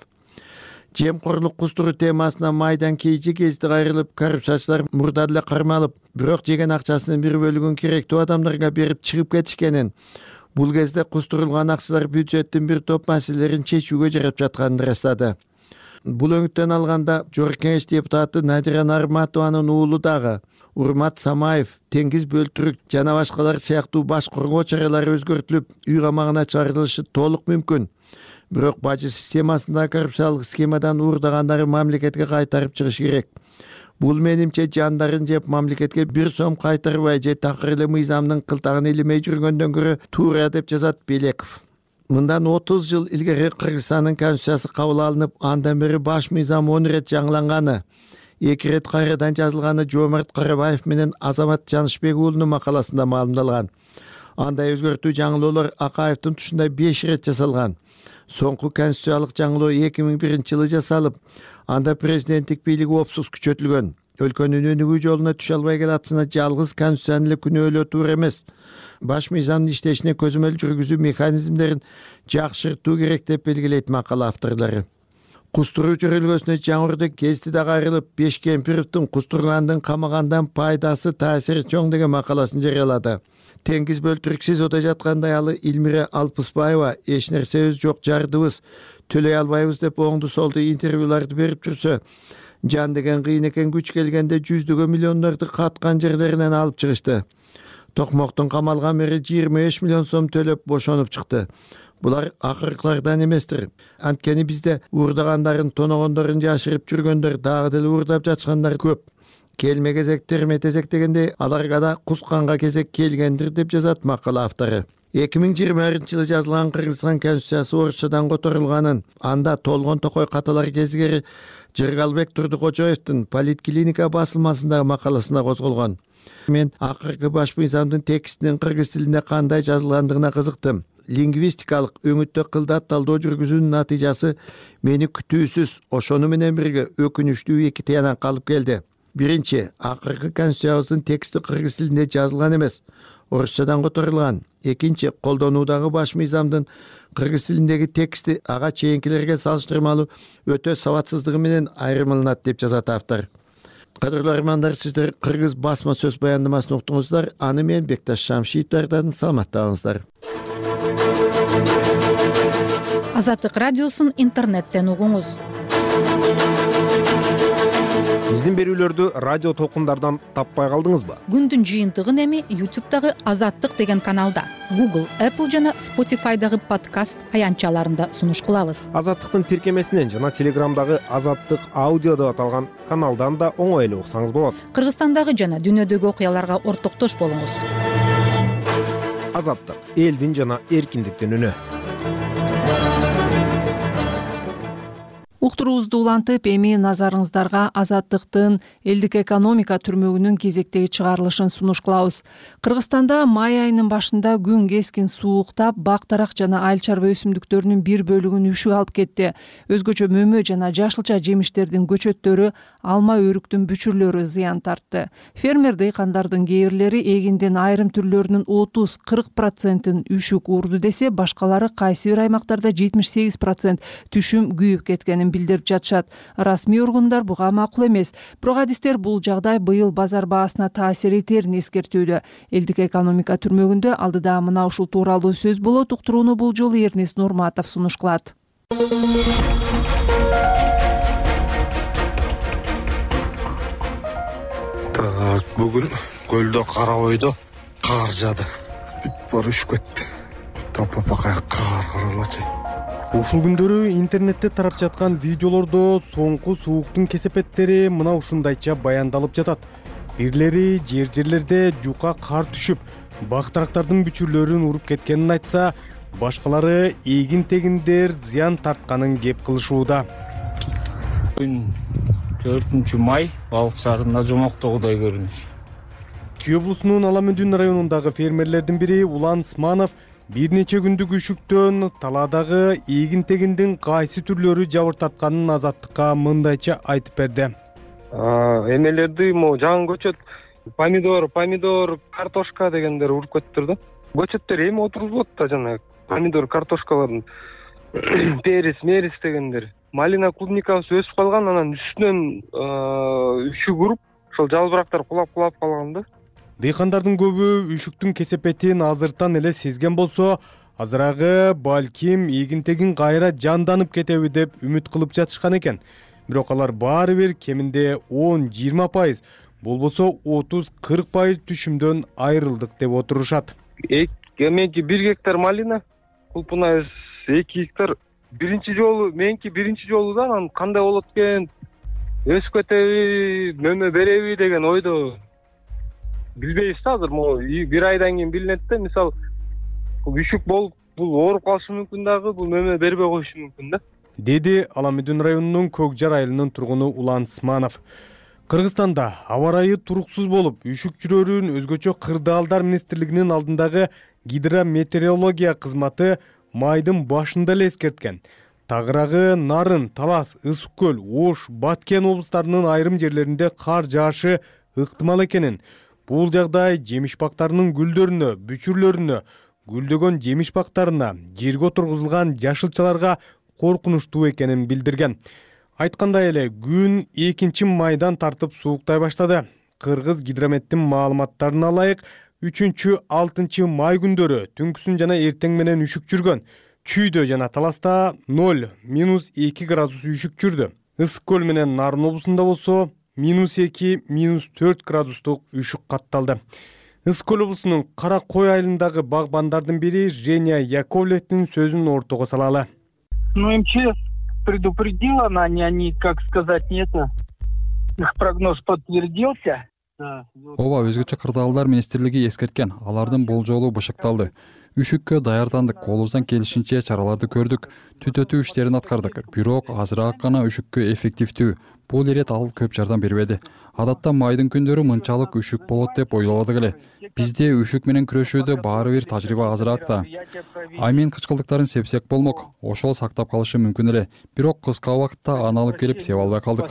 Жемкорлук кустуруу темасына майдан кейжи кезди кайрылып, коррупциячылар мурда эле кармалып, бирок жеген акчасынын бир бөлүгүн керектүү адамдарга берип чыгып кетишкенин, бул кезде кустурулган акчалар бюджеттин бир топ маселелерин чечүүгө жарап жатканын ырастады. Бул өңүттөн алганда Жогорку Кеңеш депутаты Надира Нарматованын уулу дагы Урмат Самаев, Теңиз Бөлтүрүк жана башкалар сыяктуу баш коргоо чаралары өзгөртүлүп, үй камагына чыгарылышы толук мүмкүн. Бирок бажы системасында коррупциялык схемадан уурдагандары мамлекетке кайтарып чыгыш керек. Бул менимче жандарын жеп мамлекетке бир сом кайтарбай же такыр эле мыйзамдын кылтагын илемей жүргөндөн көрө туура, деп жазат Белеков. Мындан отуз жыл илгери Кыргызстандын конституциясы кабыл алынып, андан бери баш мыйзам он ирет жаңыланганы, эки ирет кайрадан жазылганы Жоомарт Карабаев менен Азамат Жанышбек уулунун макаласында маалымдалган. Андай өзгөртүү жаңылоолор Акаевдин тушунда беш ирет жасалган. Соңку конституциялык жаңылоо эки миң биринчи жылы жасалып, анда президенттик бийлиги опсуз күчөтүлгөн. Өлкөнүн өнүгүү жолуна түшө албай келатсына жалгыз конституцияны эле күнөөлөө туура эмес. Баш мыйзамдын иштешине көзөмөл жүргүзүү механизмдерин жакшыртуу керек, деп белгилейт макала авторлору. Кустуруу чөрөлгөсүнө жаңырды кезди да кайрылып, Бешкемпировдун кустургандын камагандан пайдасы таасири чоң деген макаласын жарыялады. Теңиз Бөлтүрүк СИЗОдо жаткандай алы Илмира Алпысбаева эч нерсебиз жок, жардыбыз, төлөй албайбыз деп оңду солду интервьюларды берип жүрсө, жан деген кыйын экен, күч келгенде жүздөгөн миллиондорду каткан жерлеринен алып чыгышты. Токмоктун камалган бери жыйырма беш миллион сом төлөп бошонуп чыкты. Булар акыркылардан эместир. Анткени бизде уурдагандарын, тоногондорун жашырып жүргөндөр, дагы деле уурдап жатышкандар көп. Келме кезек терме тезек дегендей, аларга да кусканга кезек келгендир, деп жазат макала автору. эки миң жыйырма биринчи жылы жазылган Кыргызстан конституциясы орусчадан которулганын, анда Толгон Токой каталар кезгери Жыргалбек Турдукожоевдун Политклиника басылмасындагы макаласына козголгон. Мен акыркы баш мыйзамдын текстинин кыргыз тилинде кандай жазылгандыгына кызыктым. Лингвистикалык өңүттө кылдат талдоо жүргүзүүнүн натыйжасы мени күтүүсүз, ошону менен бирге өкүнүчтүү эки таянан калып келди. Биринчи, акыркы конституциябыздын тексти кыргыз тилинде жазылган эмес, орусчадан которулган. Экинчи, колдонуудагы баш мыйзамдын кыргыз тилиндеги тексти ага чейинкилерге салыштырмалуу өтө сабатсыздыгы менен айырмаланат, деп жазат автор. Кадырлуу армандар, сиздер кыргыз басма сөз баяндамасын уктуңуздар. Аны мен Бекташ Шамшиев даярдадым. Саламаттаңыздар. Азаттык радиосун интернеттен угуңуз. Биздин берүүлөрдү радио толкундардан таппай калдыңызбы? Күндүн жыйынтыгын эми ютубтагы Азаттык деген каналда, Google, Apple жана Spotify'дагы подкаст аянтчаларында сунуш кылабыз. Азаттыктын тиркемесинен жана Телеграмдагы Азаттык аудио деп аталган каналдан да оңой эле уксаңыз болот. Кыргызстандагы жана дүйнөдөгү окуяларга ортоктош болуңуз. Азаттык — элдин жана эркиндиктин үнү. Уктуруубузду улантып, эми назарыңыздарга Азаттыктын элдик экономика түрмөгүнүн кезектеги чыгарылышын сунуш кылабыз. Кыргызстанда май айынын башында күн кескин сууктап, бак-дарак жана айыл чарба өсүмдүктөрүнүн бир бөлүгүн үшүк алып кетти. Өзгөчө мөмө жана жашылча жемиштердин көчөттөрү, алма өрүктүн бүчүрлөрү зыян тартты. Фермер дыйкандардын кээ бирлери эгиндин айрым түрлөрүнүн отуз кырк процентин үшүк урду десе, башкалары кайсы бир аймактарда жетимиш сегиз процент түшүм күйүп кеткенин билдирип жатышат. Расмий органдар буга макул эмес. Бирок адистер бул жагдай быйыл базар баасына таасир этерин эскертүүдө. Элдик экономика түрмөгүндө алдыда мына ушул тууралуу сөз болот. Уктурууну бул жолу Эрнес Нурматов сунуш кылат. Так, бүгүн көлдө кара ойдо кар жаады. Бүт баары үшүп кетти. Тапа-пакай кар каралачы. Ушул күндөрү интернетте тарап жаткан видеолордо соңку сууктун кесепеттери мына ушундайча баяндалып жатат. Бирлери жер-жерлерде жука кар түшүп, бак-дарактардын бүчүрлөрүн уруп кеткенин айтса, башкалары эгин-тегиндер зыян тартканын кеп кылышууда. Бүгүн төртүнчү май, балык шаарында жомоктогудай көрүнүш. Чүй облусунун Аламүдүн районундагы фермерлердин бири Улан Сманов бир нече күндүк үшүктөн талаадагы эгин-тегиндин кайсы түрлөрү жабыртатканын Азаттыкка мындайча айтып берди. Эмелерди могу жаңы көчөт, помидор, помидор, картошка дегендер уруп кетиптир да. Көчөттөр эми отурулуп да жана помидор, картошкалардын перис, мерис дегендер. Малина, клубникабыз өсүп калган, анан үстүнөн үшүк уруп, ошол жалбырактар кулап-кулап калган да. Дыйкандардын көбү үшүктүн кесепетин азыртан эле сезген болсо, азырагы балким эгин-тегин кайра жанданып кетеби деп үмүт кылып жатышкан экен. Бирок алар баары бир кеминде он жыйырма пайыз, болбосо отуз кырк пайыз түшүмдөн айрылдык деп отурушат. Меники бир гектар малина, кулпунайыз эки гектар. Биринчи жолу, меники биринчи жолу да, анан кандай болот экен, өсүп кетеби, мөмө береби деген ойдо билбейбиз да азыр. Могу бир айдан кийин билинет да. Мисалы, үшүк болуп, бул ооруп калышы мүмкүн дагы, бул мөмө бербей коюшу мүмкүн да. Деди Аламүдүн районунун Көкжар айылынын тургуну Улан Сманов. Кыргызстанда аба ырайы туруксуз болуп, үшүк жүрөрүн өзгөчө Кырдаалдар министрлигинин алдындагы гидрометеорология кызматы майдын башында эле эскерткен. Тагырагы, Нарын, Талас, Ысык көл, Ош, Баткен облустарынын айрым жерлеринде кар жаашы ыктымал экенин, бул жагдай жемиш бактарынын гүлдөрүнө, бүчүрлөрүнө, гүлдөгөн жемиш бактарына, жерге отургузулган жашылчаларга коркунучтуу экенин билдирген. Айткандай эле, күн экинчи майдан тартып сууктай баштады. Кыргыз гидрометтин маалыматтарына ылайык, үчүнчү алтынчы май күндөрү түнкүсүн жана эртең менен үшүк жүргөн. Чүйдө жана Таласта ноль минус эки градус үшүк жүрдү. Ысык көл менен Нарын облусунда болсо минус эки минус төрт градустук үшүк катталды. Ысык көл облусунун Кара Кой айылындагы багбандардын бири Женя Яковлевдин сөзүн ортого салалы. Ну, МЧС предупредила, они, они, как сказать, не это, их прогноз подтвердился. Ооба, өзгөчө Кырдаалдар министрлиги эскерткен, алардын болжолу бышыкталды. Үшүккө даярдандык, колубуздан келишинче чараларды көрдүк, түтөтүү иштерин аткардык. Бирок азыраак гана үшүккө эффективдүү. Бул ирет ал көп жардам бербеди. Адатта майдын күндөрү мынчалык үшүк болот деп ойлободук эле. Бизде үшүк менен күрөшүүдө баары бир тажрыйба азыраак да. Аймен кычкылдыктарын сепсек болмок, ошол сактап калышы мүмкүн эле. Бирок кыска убакытта аны алып келип сеп албай калдык.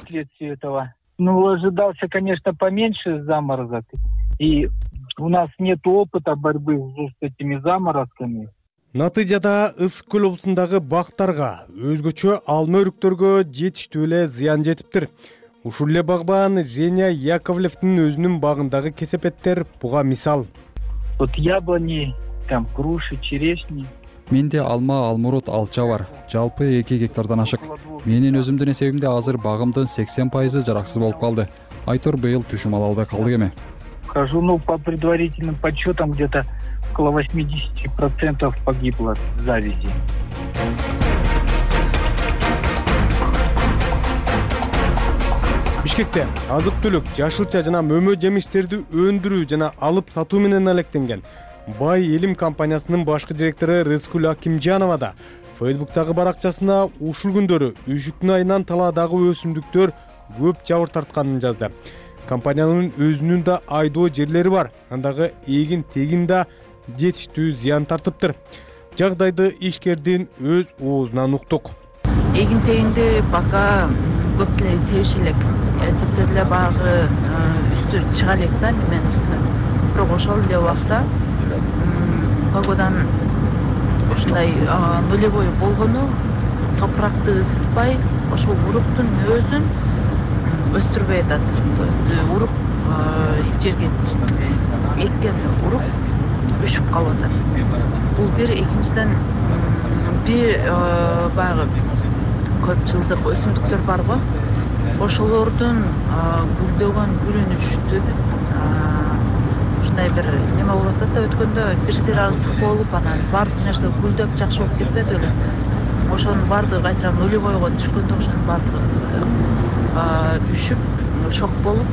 Ну, ожидался, конечно, поменьше заморозок. И у нас нет опыта борьбы с этими заморозками. Натыйжада Ысык көл облусундагы бактарга, өзгөчө алма өрүктөргө жетиштүү эле зыян жетиптир. Ушул эле багбан Женя Яковлевдин өзүнүн багындагы кесепеттер буга мисал. Вот яблони, там груши, черешни, Менде алма, алмурут, алча бар. Жалпы эки гектардан ашык. Менин өзүмдүн эсебимде азыр багымдын сексен пайызы жараксыз болуп калды. Айтор быйыл түшүм ала албай калдык эме. Скажу, ну, по предварительным подсчетам, где-то около восемьдесят процентов погибло в завязи. Бишкекте азык түлүк, жашылча жана мөмө жемиштерди өндүрүү жана алып сатуу менен алектенген Бай Элим компаниясынын башкы директору Рыскүл Акимжанова да Фейсбуктагы баракчасына ушул күндөрү үйшүктүн айынан талаадагы өсүмдүктөр көп жабыр тартканын жазды. Компаниянын өзүнүн да айдоо жерлери бар. Андагы эгин тегин да жетиштүү зыян тартыптыр. Жагдайды ишкердин өз оозунан уктук. Эгин тегинди пока көп деле себиши элек. Эсепсе деле баягы үстү чыга элек да мен үстүнө. Бирок ошол эле убакта погоданын ушундай нулевой болгону топуракты ысытпай ошол уруктун өзүн өстүрбөй атат. Урук жерге эккен урук үшүп калып атат. Бул бир, экинчиден бир баягы көп жылдык өсүмдүктөр барбы? Ошолордун гүлдөгөн гүлүнүштү ушундай бир неме болуп атат да, өткөндө бир сыйра ысык болуп, анан баардык нерсе гүлдөп жакшы болуп кетпеди беле. Ошонун баардыгы кайтара нулевойго түшкөндө ошонун баардыгы үшүп, шок болуп,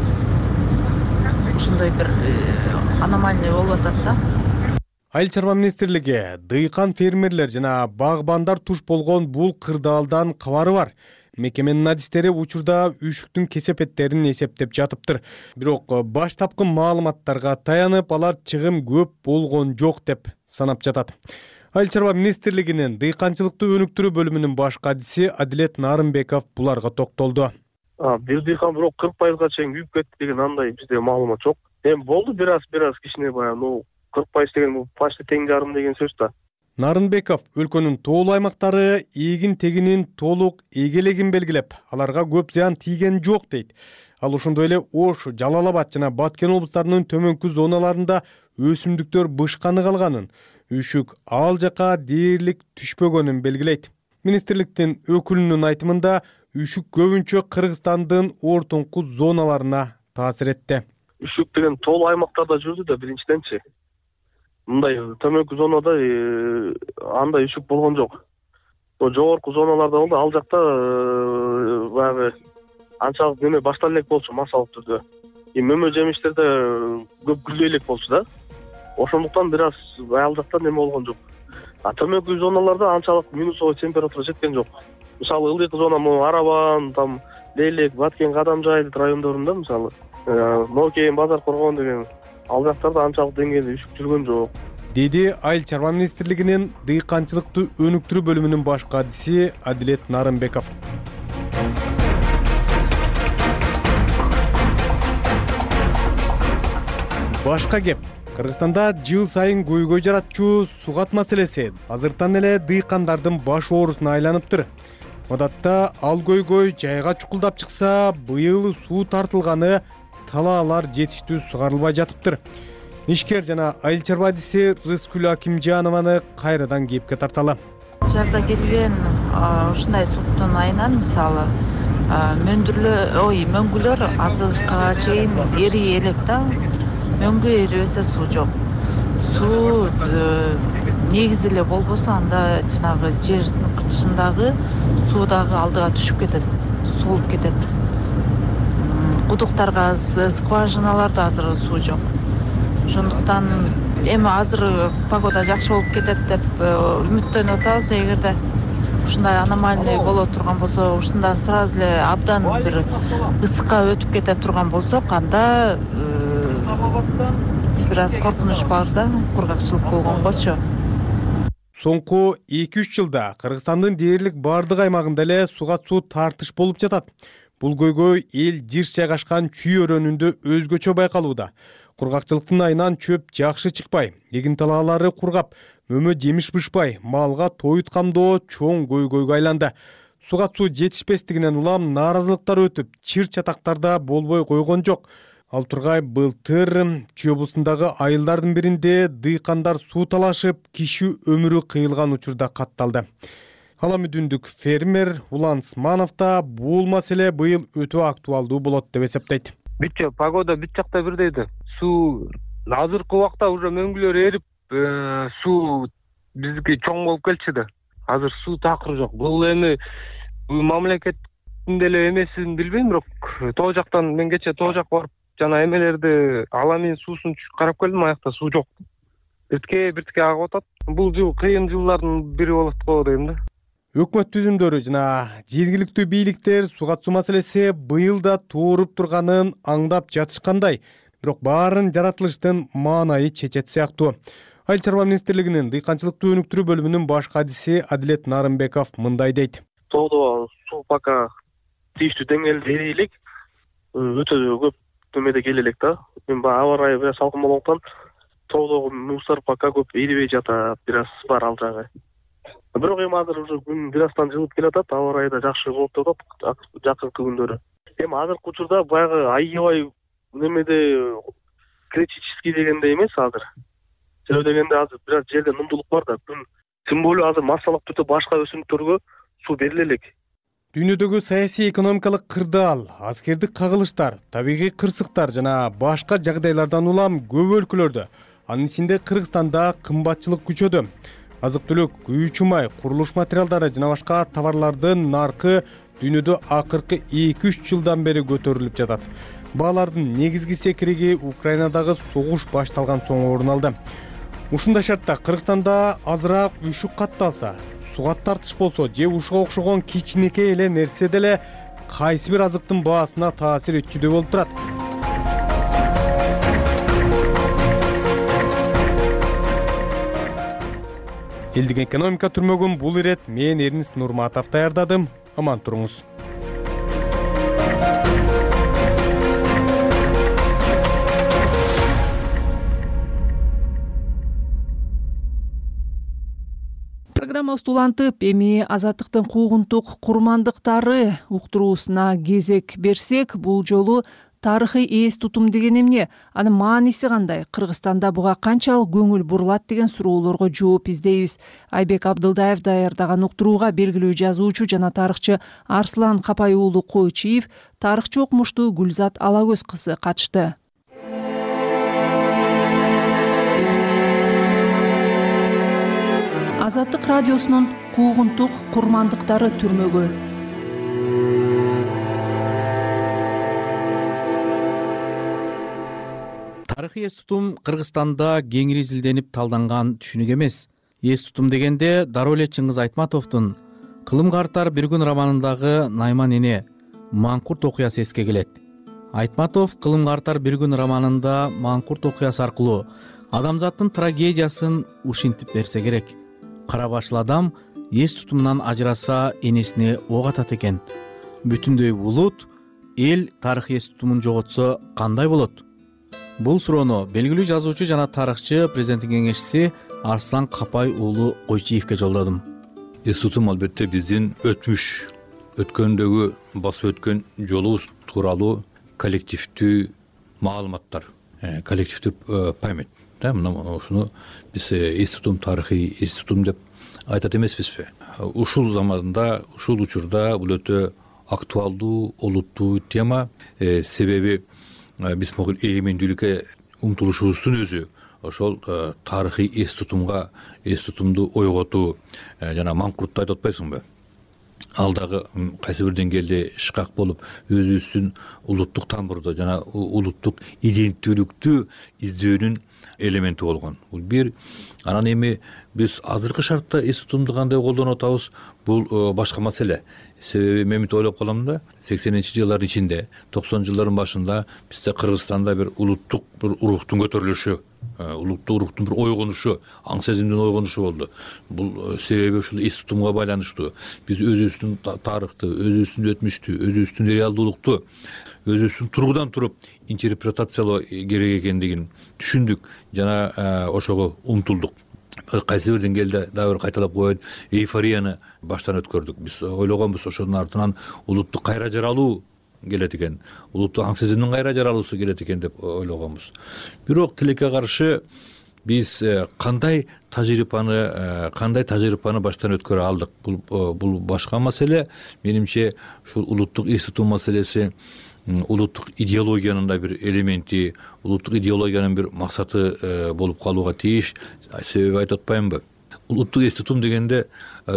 ошондой бир аномалия болуп атат да. Айыл чарба министрлиги дыйкан фермерлер жана багбандар туш болгон бул кырдаалдан кабары бар. Мекеменин адистери учурда үйшүктүн кесепеттерин эсептеп жатыптыр. Бирок баштапкы маалыматтарга таянып, алар чыгым көп болгон жок деп санап жатат. Айыл чарба министрлигинин дыйканчылыкты өнүктүрүү бөлүмүнүн башкы адиси Адилет Нарымбеков буларга токтолду. Бир дыйкан бирок кырк пайызга чейин күйүп кетти деген андай бизде маалымат жок. Эми болду бир аз бир аз кичине баягы, ну кырк пайыз деген бул почти тең жарым деген сөз да. Нарынбеков өлкөнүн тоолуу аймактары эгин тегинин толук эгелегин белгилеп, аларга көп зыян тийген жок дейт. Ал ошондой эле Ош, Жалал Абад жана Баткен облустарынын төмөнкү зоналарында өсүмдүктөр бышканы калганын, үшүк ал жака дээрлик түшпөгөнүн белгилейт. Министрликтин өкүлүнүн айтымында үшүк көбүнчө Кыргызстандын ортоңку зоналарына таасир этти. Үшүк деген толуу аймактарда жүрдү да биринчиденчи. Мындай төмөнкү зонада андай үшүк болгон жок. Жогорку зоналарда болду, ал жакта баягы анчалык неме баштала элек болчу массалык түрдө. Мөмө жемиштерде көп гүлдөй элек болчу да. Ошондуктан бир аз ал жакта неме болгон жок. А төмөнкү зоналарда анчалык минусовой температура жеткен жок. Мисалы ылдыйкы зона могу Арабан, там Лейлек, Баткен, Кадамжай райондорунда мисалы Нокейин, Базар Коргон деген ал жактарда анчалык деңгээлде үшүк жүргөн жок. Деди Айыл чарба министрлигинин дыйканчылыкты өнүктүрүү бөлүмүнүн башкы адиси Адилет Нарымбеков. Башка кеп. Кыргызстанда жыл сайын көйгөй жаратчу сугат маселеси азыртан эле дыйкандардын баш оорусуна айланыптыр. Адатта ал көйгөй жайга чукулдап чыкса, быйыл суу тартылганы талаалар жетиштүү сугарылбай жатыптыр. Ишкер жана айыл чарба адиси Рыскүл Акимжанованы кайрадан кепке тарталы. Жазда келген ушундай суктун айынан мисалы мөндүрлө, ой, мөңгүлөр азыркыга чейин эри элек да. Мөңгү эрибесе суу жок. Суу негизи эле болбосо анда жанагы жердин кычышындагы суу дагы алдыга түшүп кетет, солуп кетет. Кудуктарга, скважиналарда азыр суу жок. Ошондуктан эми азыр погода жакшы болуп кетет деп үмүттөнүп атабыз. Эгерде ушундай аномалия боло турган болсо, ушундан сразу эле абдан бир ысыкка өтүп кете турган болсо, анда бир аз коркунуч бар да, кургакчылык болгонгочу. Соңку эки үч жылда Кыргызстандын дээрлик бардык аймагында эле суга суу тартыш болуп жатат. Бул көйгөй эл жыш жайгашкан Чүй өрөөнүндө өзгөчө байкалууда. Кургакчылыктын айынан чөп жакшы чыкпай, эгин талаалары кургап, мөмө жемиш бышпай, малга тоют камдоо чоң көйгөйгө айланды. Суга суу жетишпестигинен улам нааразылыктар өтүп, чыр чатактарда болбой койгон жок. Ал Тургай былтыр Чүй облусундагы айылдардын биринде дыйкандар суу талашып, киши өмүрү кыйылган учурда катталды. Ала Мүдүндүк фермер Улан Сманов да бул маселе быйыл өтө актуалдуу болот деп эсептейт. Бүт погода бүт жакта бирдей да. Суу азыркы убакта уже мөңгүлөр эрип, суу бизге чоң болуп келчү да. Азыр суу такыр жок. Бул эми мамлекеттин деле эмесин билбейм, бирок тоо жактан мен кече тоо жак барып жана эмелерди аламин суусун карап келдим, аякта суу жок. Биртке биртке агып атат. Бул жыл кыйын жылдардын бири болот го дейм да. Өкмөт түзүмдөрү жана жергиликтүү бийликтер сууга суу маселеси быйыл да тууруп турганын аңдап жатышкандай, бирок баарын жаратылыштын маанайы чечет сыяктуу. Айыл чарба министрлигинин дыйканчылыкты өнүктүрүү бөлүмүнүн баш кадиси Адилет Нарымбеков мындай дейт. Тоодо суу пока тийиштүү деңгээлде эри элек, өтө көп төмөдө келе элек да. Мен баягы аба ырайы бир аз салкын болгондуктан тоодогу мусор пока көп эрибей жатат, бир аз бар ал жагы. Бирок эми азыр уже күн бир аздан жылып келатат, аба ырайы да жакшы болуп атат жакынкы күндөрү. Эми азыркы учурда баягы аябай немеде критический дегендей эмес азыр. Себеби дегенде азыр бир аз жерде нымдуулук бар да, күн тем более азыр массалык түрдө башка өсүмдүктөргө суу бериле элек. Дүйнөдөгү саясий экономикалык кырдаал, аскердик кагылыштар, табигый кырсыктар жана башка жагдайлардан улам көп өлкөлөрдө, анын ичинде Кыргызстанда кымбатчылык күчөдө. Азык-түлүк, күйүүчү май, курулуш материалдары жана башка товарлардын наркы дүйнөдө акыркы эки үч жылдан бери көтөрүлүп жатат. Баалардын негизги секириги Украинадагы согуш башталган соң орун алды. Ушундай шартта Кыргызстанда азыраак үшүк катталса, суга тартыш болсо же ушуга окшогон кичинекей эле нерсе деле кайсы бир азыктын баасына таасир этчүдөй болуп турат. Элдик экономика түрмөгүн бул ирет мен Эрнест Нурматов даярдадым. Аман туруңуз. Программа устулантып, эми азаттыктын куугунтук курмандыктары уктуруусуна кезек берсек, бул жолу тарыхый эс тутум деген эмне, анын мааниси кандай, Кыргызстанда буга канчалык көңүл бурулат деген суроолорго жооп издейбиз. Айбек Абдылдаев даярдаган уктурууга белгилүү жазуучу жана тарыхчы Арслан Капай уулу Койчиев, тарыхчы окумуштуу Гүлзат Алагөз кызы катышты. Азаттык радиосунун куугунтук курмандыктары түрмөгү. Тарыхый эс тутум Кыргызстанда кеңири изилденип талданган түшүнүк эмес. Эс тутум дегенде дароо эле Чыңгыз Айтматовдун Кылым картар бир күн романындагы Найман эне Маңкурт окуясы эске келет. Айтматов Кылым картар бир күн романында Маңкурт окуясы аркылуу адамзаттын трагедиясын ушинтип берсе керек. Кара башыл адам эс тутумунан ажыраса энесине ок атат экен. Бүтүндөй булут эл тарыхый эс тутумун жоготсо кандай болот? Бул суроону белгилүү жазуучу жана тарыхчы президенттин кеңешчиси Арслан Капай уулу Койчиевке жолдодум. Эс тутум албетте биздин өтмүш, өткөндөгү басып өткөн жолубуз тууралуу коллективдүү маалыматтар, коллективдүү память. Ушуну биз эс тутум, тарыхый эс тутум деп айтат эмеспизби? Ушул заманда, ушул учурда бул өтө актуалдуу, олуттуу тема. Себеби биз могул эгемендүүлүккө умтулушубуздун өзү ошол тарыхый эс тутумга, эс тутумду ойготуу жана Маңкуртты айтып атпайсыңбы? Ал дагы кайсы бир деңгээлде шкак болуп, өзүбүздүн улуттук тамырды жана улуттук иденттүүлүктү издөөнүн элементи болгон. Бул бир. Анан эми биз азыркы шартта эс тутумду кандай колдонуп атабыз? Бул башка маселе. Себеби мен мынтип ойлоп калам да, сексенинчи жылдардын ичинде, токсонунчу жылдардын башында бизде Кыргызстанда бир улуттук бир урухтун көтөрүлүшү, улуттук урухтун бир ойгонушу, аң сезимдин ойгонушу болду. Бул себеби ушул эс тутумга байланыштуу. Биз өзүбүздүн тарыхты, өзүбүздүн өтмүштү, өзүбүздүн реалдуулукту өзүбүздүн тургудан туруп интерпретациялоо керек экендигин түшүндүк жана ошого умтулдук. Кайсы бир деңгээлде дагы бир кайталап коеюн, эйфорияны баштан өткөрдүк. Биз ойлогонбуз ошонун артынан улуттук кайра жаралуу келет экен, улуттук аң сезимдин кайра жаралуусу келет экен деп ойлогонбуз. Бирок тилекке каршы биз кандай тажрыйбаны кандай тажрыйбаны баштан өткөрө алдык, бул бул башка маселе. Менимче ушул улуттук институт маселеси улуттук идеологиянын да бир элементи, улуттук идеологиянын бир максаты болуп калууга тийиш. Себеби айтып атпаймынбы? Улуттук институт дегенде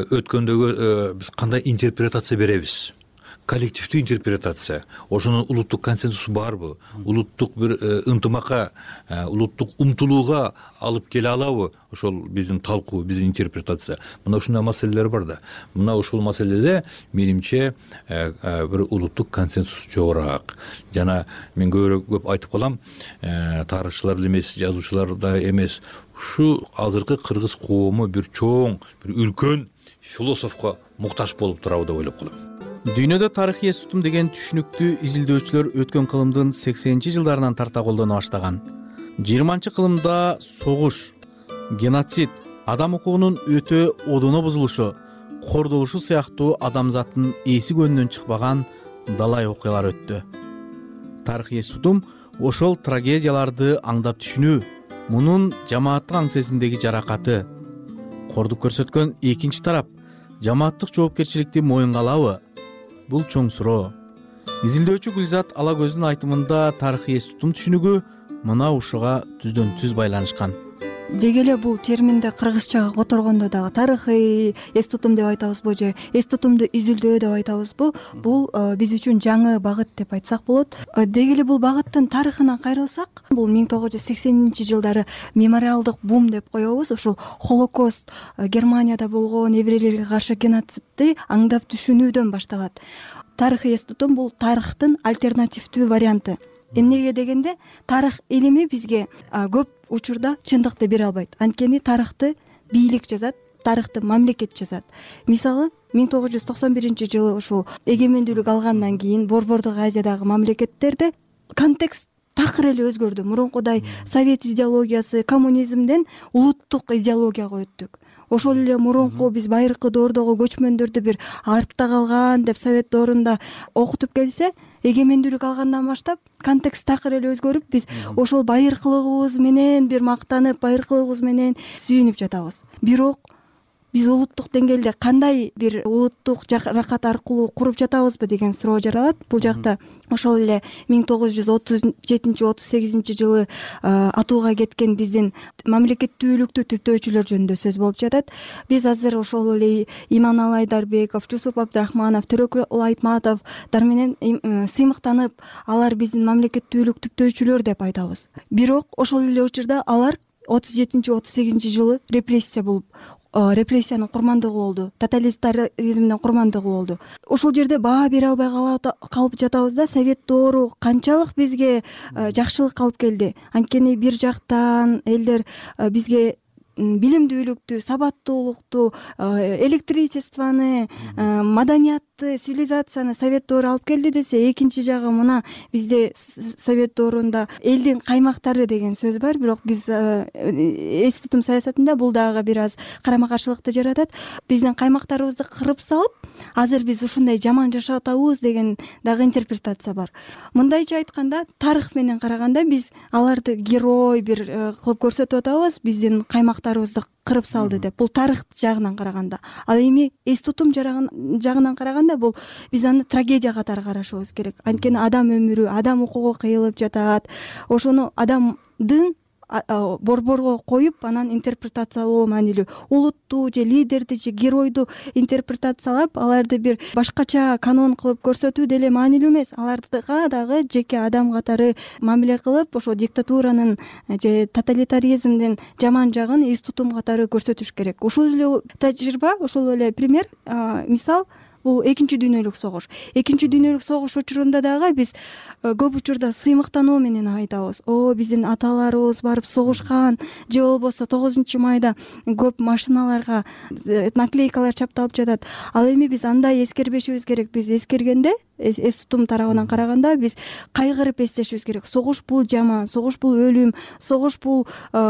өткөндөгү биз кандай интерпретация беребиз? Коллективдүү интерпретация. Ошонун улуттук консенсусу барбы? Улуттук бир ынтымакка, улуттук умтулууга алып келе алабы? Ошол биздин талкуу, биздин интерпретация. Мына ушундай маселелер бар да. Мына ушул маселеде менимче бир улуттук консенсус жогорак. Жана мен көп айтып калам, тарыхчылар эмес, жазуучулар да эмес. Ушу азыркы кыргыз коому бир чоң, бир үлкөн философко муктаж болуп турабы деп ойлоп калам. Дүйнөдө тарыхый эстутум деген түшүнүктү изилдөөчүлөр өткөн кылымдын сексенинчи жылдарынан тарта колдоно баштаган. жыйырманчы кылымда согуш, геноцид, адам укугунун өтө одоно бузулушу, кордолушу сыяктуу адамзаттын эси көнүнөн чыкпаган далай окуялар өттү. Тарыхый эстутум ошол трагедияларды аңдап түшүнүү, мунун жамааттык аң сезимдеги жаракаты, кордук көрсөткөн экинчи тарап жамааттык жоопкерчиликти моюнга алабы? Бул чоң суроо. Изилдөөчү Гүлзат Алагөздүн айтымында тарыхый эстутум түшүнүгү мына ушуга түздөн түз байланышкан. Деги эле бул терминди кыргызчага которгондо дагы тарыхый эстутум деп айтабызбы же эстутумду изилдөө деп айтабызбы, бул биз үчүн жаңы багыт деп айтсак болот. Деги эле бул багыттын тарыхына кайрылсак, бул миң тогуз жүз сексенинчи жылдары мемориалдык бум деп коебуз. Ушул Холокост, Германияда болгон еврейлерге каршы геноцидди аңдап түшүнүүдөн башталат. Тарыхый эстутум бул тарыхтын альтернативдүү варианты. Эмнеге дегенде, тарых илими бизге көп учурда чындыкты бере албайт. Анткени тарыхты бийлик жазат, тарыхты мамлекет жазат. Мисалы, миң тогуз жүз токсон биринчи жылы ушул эгемендүүлүк алгандан кийин Борбордук Азиядагы мамлекеттерде контекст такыр эле өзгөрдү. Мурункудай совет идеологиясы, коммунизмден улуттук идеологияга өттүк. Ошол эле мурунку биз байыркы доордогу көчмөндөрдү бир артта калган деп совет доорунда окутуп келсе, эгемендүүлүк алгандан баштап контекст такыр эле өзгөрүп, биз ошол байыркылыгыбыз менен бир мактанып, байыркылыгыбыз менен сүйүнүп жатабыз. Бирок биз улуттук деңгээлде кандай бир улуттук жаракат аркылуу куруп жатабызбы деген суроо жаралат. Бул жакта ошол эле миң тогуз жүз отуз жетинчи отуз сегизинчи жылы атууга кеткен биздин мамлекеттүүлүктү түптөөчүлөр жөнүндө сөз болуп жатат. Биз азыр ошол эле Иманалы Айдарбеков, Жусуп Абдрахманов, Төрөкул Айтматовдар менен сыймыктанып, алар биздин мамлекеттүүлүк түптөөчүлөр деп айтабыз. Бирок ошол эле учурда алар отуз жетинчи отуз сегизинчи жылы репрессия болуп, репрессиянын курмандыгы болду, тоталитаризмдин курмандыгы болду. Ошол жерде баа бере албай калып жатабыз да, совет доору канчалык бизге жакшылык алып келди. Анткени бир жактан элдер бизге билимдүүлүктү, сабаттуулукту, электричествоны, маданиятты, цивилизацияны совет доору алып келди десе, экинчи жагы мына бизде совет доорунда элдин каймактары деген сөз бар. Бирок биз эстутум саясатында бул дагы бир аз карама каршылыкты жаратат. Биздин каймактарыбызды кырып салып, азыр биз ушундай жаман жашап атабыз деген дагы интерпретация бар. Мындайча айтканда, тарых менен караганда биз аларды герой бир кылып көрсөтүп атабыз, биздин каймактарыбызды кырып салды деп. Бул тарых жагынан караганда. Ал эми эстутум жагынан караганда бул биз аны трагедия катары карашыбыз керек. Анткени адам өмүрү, адам укугу кыйылып жатат. Ошону адамдын борборго коюп, анан интерпретациялоо маанилүү. Улутту же лидерди же геройду интерпретациялап, аларды бир башкача канон кылып көрсөтүү деле маанилүү эмес. Алардыга дагы жеке адам катары мамиле кылып, ошо диктатуранын же тоталитаризмдин жаман жагын эстутум катары көрсөтүш керек. Ушул эле тажрыйба, ушул эле пример, мисал, бул экинчи дүйнөлүк согуш. Экинчи дүйнөлүк согуш учурунда дагы биз көп учурда сыймыктануу менен айтабыз. О, биздин аталарыбыз барып согушкан, же болбосо тогузунчу майда көп машиналарга наклейкалар чапталып жатат. Ал эми биз андай эскербешибиз керек. Биз эскергенде эс тутум тарабынан караганда биз кайгырып эстешибиз керек. Согуш бул жаман, согуш бул өлүм, согуш бул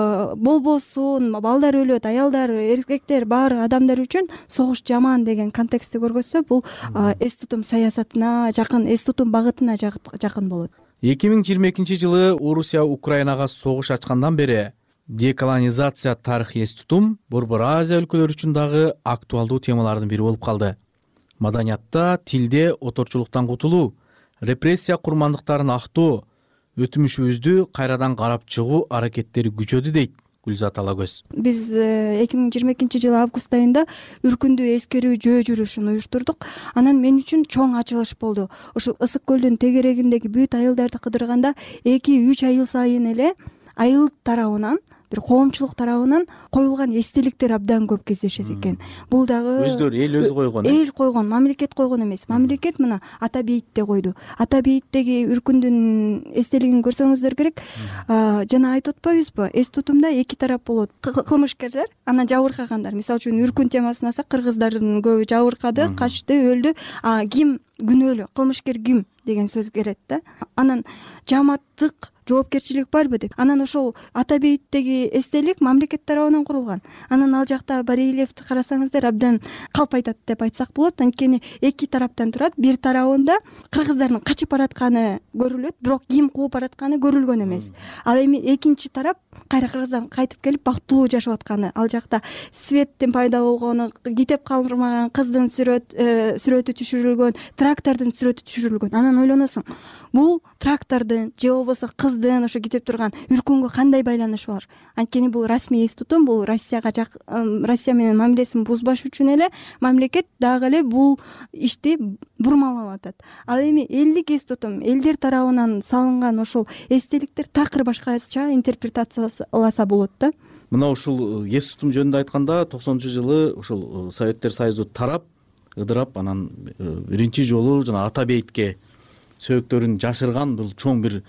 болбосун, балдар өлөт, аялдар, эркектер, баары адамдар үчүн согуш жаман деген контекстти көргөзсө, бул эс тутум саясатына жакын, эс тутум багытына жакын болот. эки миң жыйырма экинчи жылы Орусия Украинага согуш ачкандан бери деколонизация тарыхый эс тутум Борбор Азия өлкөлөрү үчүн дагы актуалдуу темалардын бири болуп калды. Маданиятта, тилде оторчулуктан кутулуу, репрессия курмандыктарын актоо, өтмүшүбүздү кайрадан карап чыгуу аракеттери күчөдү дейт Гүлзат Алагөз. Биз эки миң жыйырма экинчи жылы август айында үркүндүү эскерүү жөө жүрүшүн уюштурдук. Анан мен үчүн чоң ачылыш болду. Ошо Ысык көлдүн тегерегиндеги бүт айылдарды кыдырганда эки үч айыл сайын эле айыл тарабынан, бир коомчулук тарабынан коюлган эстеликтер абдан көп кездешет экен. Бул дагы өздөрү эл өзү койгон. Эл койгон, мамлекет койгон эмес. Мамлекет мына Ата бейитте койду. Ата бейиттеги үркүндүн эстелигин көрсөңүздөр керек. Жана айтып атпайбызбы? Эс тутумда эки тарап болот. Кылмышкерлер, анан жабыркагандар. Мисалы үчүн үркүн темасын алсак, кыргыздардын көбү жабыркады, качты, өлдү. А ким күнөөлүү? Кылмышкер ким деген сөз келет да. Анан жамааттык жоопкерчилик барбы деп. Анан ошол Ата бейиттеги эстелик мамлекет тарабынан курулган. Анан ал жакта Барилевди карасаңыздар абдан калп айтат деп айтсак болот. Анткени эки тараптан турат. Бир тарабында кыргыздардын качып баратканы көрүлөт, бирок ким кууп баратканы көрүлгөн эмес. Ал эми экинчи тарап кайра кыргыздан кайтып келип бактылуу жашап атканы. Ал жакта светтин пайда болгону, китеп калдырмаган кыздын сүрөтү түшүрүлгөн, трактордун сүрөтү түшүрүлгөн. Анан ойлоносуң, бул трактордун же болбосо кыздын ошо кетип турган үркүнгө кандай байланышы бар? Анткени бул расмий эс тутум, бул Россияга Россия менен мамилесин бузбаш үчүн эле мамлекет дагы эле бул ишти бурмалап атат. Ал эми элдик эс тутум, элдер тарабынан салынган ошол эстеликтер такыр башкача интерпретацияласа болот да. Мына ушул эс тутум жөнүндө айтканда токсонунчу жылы ушул Советтер Союзу тарап, ыдырап, анан биринчи жолу жана Ата бейитке сөөктөрүн жашырган бул чоң бир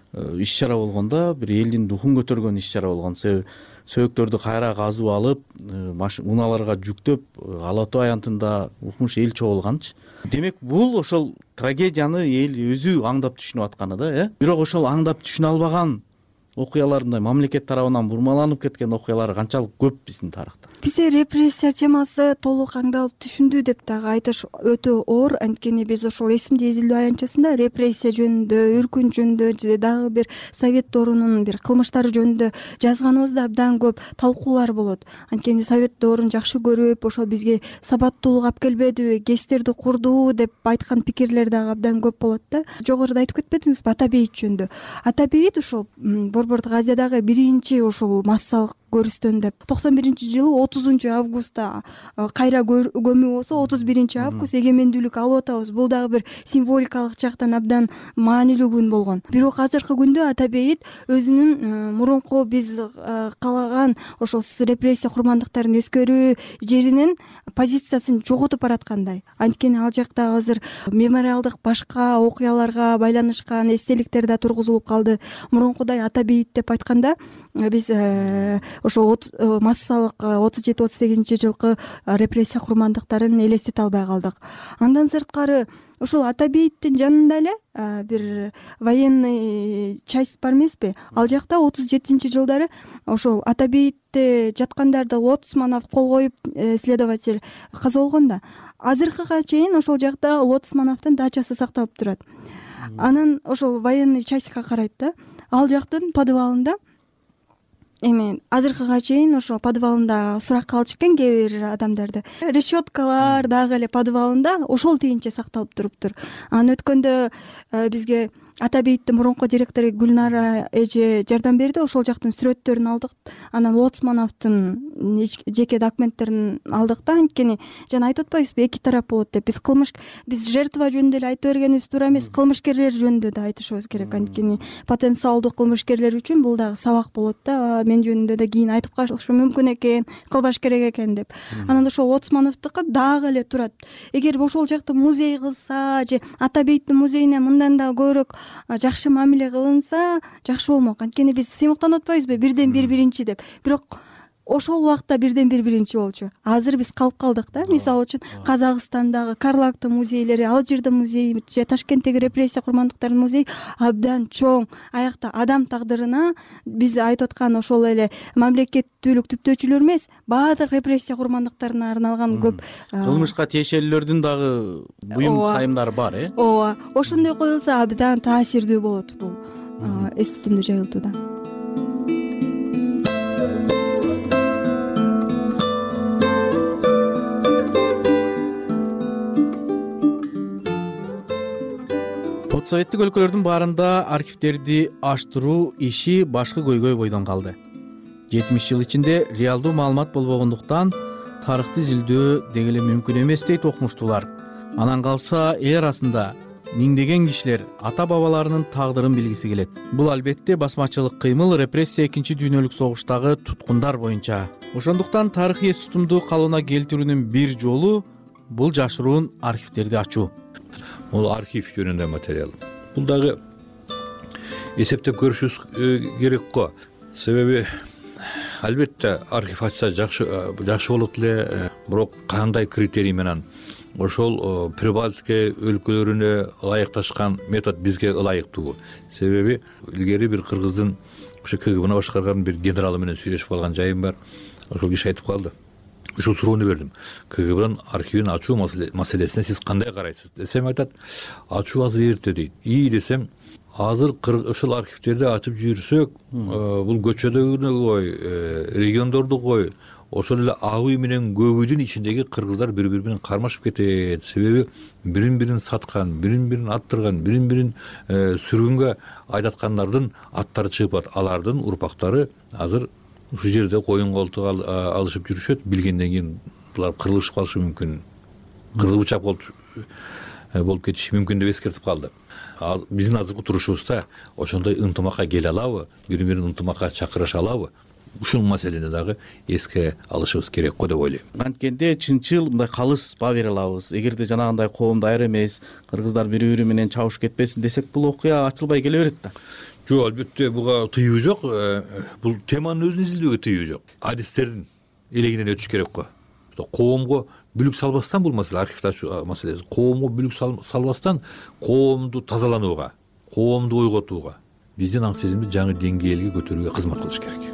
иш чара болгондо, бир элдин духун көтөргөн иш чара болгон. Себеби сөөктөрдү кайра казып алып, унааларга жүктөп, Ала Тоо аянтында укмуш эл чогулганчы. Демек, бул ошол трагедияны эл өзү аңдап түшүнүп атканы да, э? Бирок ошол аңдап түшүнө албаган окуяларында мамлекет тарабынан бурмаланып кеткен окуялар канчалык көп биздин тарыхта. Бизде репрессия темасы толук аңдалып түшүндү деп дагы айтыш өтө оор. Анткени биз ошол эсимде эзилдөө аянтчасында репрессия жөнүндө, үркүн жөнүндө же дагы бир Совет доорунун бир кылмыштары жөнүндө жазганыбызда абдан көп талкуулар болот. Анткени Совет доорун жакшы көрүп, ошол бизге сабаттуулук алып келбедиби, ГЭСтерди курду деп айткан пикирлер дагы абдан көп болот да. Жогоруда айтып кетпедиңизби Ата бейит жөнүндө? Ата бейит ошол Борбордук Азиядагы биринчи ошол массалык көрүстөн деп токсон биринчи жылы отузунчу августта кайра көмүү болсо отуз биринчи август эгемендүүлүк алып атабыз. Бул дагы бир символикалык жактан абдан маанилүү күн болгон. Бирок азыркы күндө Ата бейит өзүнүн мурунку биз каалаган ошол репрессия курмандыктарын эскерүү жеринин позициясын жоготуп бараткандай. Анткени ал жакта азыр мемориалдык башка окуяларга байланышкан эстеликтер да тургузулуп калды. Мурункудай Ата бейит деп айтканда биз ошо массалык отуз жети отуз сегизинчи жылкы репрессия курмандыктарын элестете албай калдык. Андан сырткары ошол Ата бейиттин жанында эле бир военный часть бар эмеспи? Ал жакта отуз жетинчи жылдары ошол Ата бейитте жаткандарды Лотосманов кол коюп, следователь каза болгон да. Азыркыга чейин ошол жакта Лотосмановдун дачасы сакталып турат. Анан ошол военный частька карайт да. Ал жактын подвалында эми азыркыга чейин ошол подвалында суракка алчу экен кээ бир адамдарды. Решеткалар дагы эле подвалында ошол тийинче сакталып туруптур. Анан өткөндө бизге Ата бейиттин мурунку директору Гүлнара эже жардам берди. Ошол жактын сүрөттөрүн алдык. Анан Лотосмановдун жеке документтерин алдык да. Анткени жана айтып атпайбызбы, эки тарап болот деп. Биз кылмыш биз жертва жөнүндө эле айтып бергенибиз туура эмес, кылмышкерлер жөнүндө да айтышыбыз керек. Анткени потенциалдуу кылмышкерлер үчүн бул дагы сабак болот да. Мен жөнүндө да кийин айтып калышы мүмкүн экен, кылбаш керек экен деп. Анан ошол Лотосмановдуку дагы эле турат. Эгер ошол жакты музей кылса же Ата бейиттин музейине мындан да көбүрөөк жакшы мамиле кылынса жакшы болмок. Анткени биз сыймыктанып атпайбызбы, бирден бир биринчи деп. Бирок ошол убакта бирден бир биринчи болчу. Азыр биз калып калдык да. Мисалы үчүн Казакстандагы Карлактын музейлери, Алжирдин музейи же Ташкенттеги репрессия курмандыктарынын музейи абдан чоң. Аякта адам тагдырына биз айтып аткан ошол эле мамлекеттүүлүк түптөөчүлөр эмес, баардык репрессия курмандыктарына арналган көп кылмышка тиешелүүлөрдүн дагы буюм сайымдары бар, э? ооба, ошондой кылса абдан таасирдүү болот бул эс тутумду жайылтууда. Советтик өлкөлөрдүн баарында архивдерди аштыруу иши башкы көйгөй бойдон калды. жетимиш жыл ичинде реалдуу маалымат болбогондуктан тарыхты изилдөө деги эле мүмкүн эмес дейт окумуштуулар. Анан калса эл арасында миңдеген кишилер ата бабаларынын тагдырын билгиси келет. Бул албетте басмачылык кыймыл репрессия экинчи дүйнөлүк согуштагы туткундар боюнча. Ошондуктан тарыхый эс тутумду калыбына келтирүүнүн бир жолу бул жашыруун архивдерди ачуу. Бул архив жөнүндө материал. Бул дагы эсептеп көрүшүбүз керек го. Себеби албетте архив ачса жакшы жакшы болот эле, бирок кандай критерий менен ошол Прибалтика өлкөлөрүнө ылайыкташкан метод бизге ылайыктуу. Себеби илгери бир кыргыздын ошо КГБны башкарган бир генералы менен сүйлөшүп калган жайым бар. Ошол киши айтып калды. Ушул суроону бердим. КГБнын архивин ачуу маселесине сиз кандай карайсыз десем, айтат, ачуу азыр эрте дейт. И десем, азыр ошол архивдерди ачып жүрсөк, бул көчөдөгүнү кой, региондорду кой, ошол эле ак үй менен көк үйдүн ичиндеги кыргыздар бири-бири менен кармашып кетет. Себеби бирин-бирин саткан, бирин-бирин аттырган, бирин-бирин сүргүнгө айдаткандардын аттары чыгып атат. Алардын урпактары азыр ушул жерде коюн колтук алышып жүрүшөт. Билгенден кийин булар кырылышып калышы мүмкүн. Кырылып учап болуп кетиши мүмкүн деп эскертип калды. Биздин азыркы турушубузда ошондой ынтымакка келе алабы, бири-бирин ынтымакка чакырыша алабы? Ушул маселени дагы эске алышыбыз керек го деп ойлойм. Анткенде чынчыл мындай калыс баа бере алабыз. Эгерде жанагындай коом даяр эмес, кыргыздар бири-бири менен чабышып кетпесин десек, бул окуя ачылбай келе берет да. Жок, албетте буга тыюу жок. Бул теманын өзүн изилдөөгө тыюу жок. Адистердин элегинен өтүш керек го. Коомго бүлүк салбастан бул маселе, архивди ачуу маселеси. Коомго бүлүк салбастан коомду тазаланууга, коомду ойготууга, биздин аң сезимди жаңы деңгээлге көтөрүүгө кызмат кылыш керек.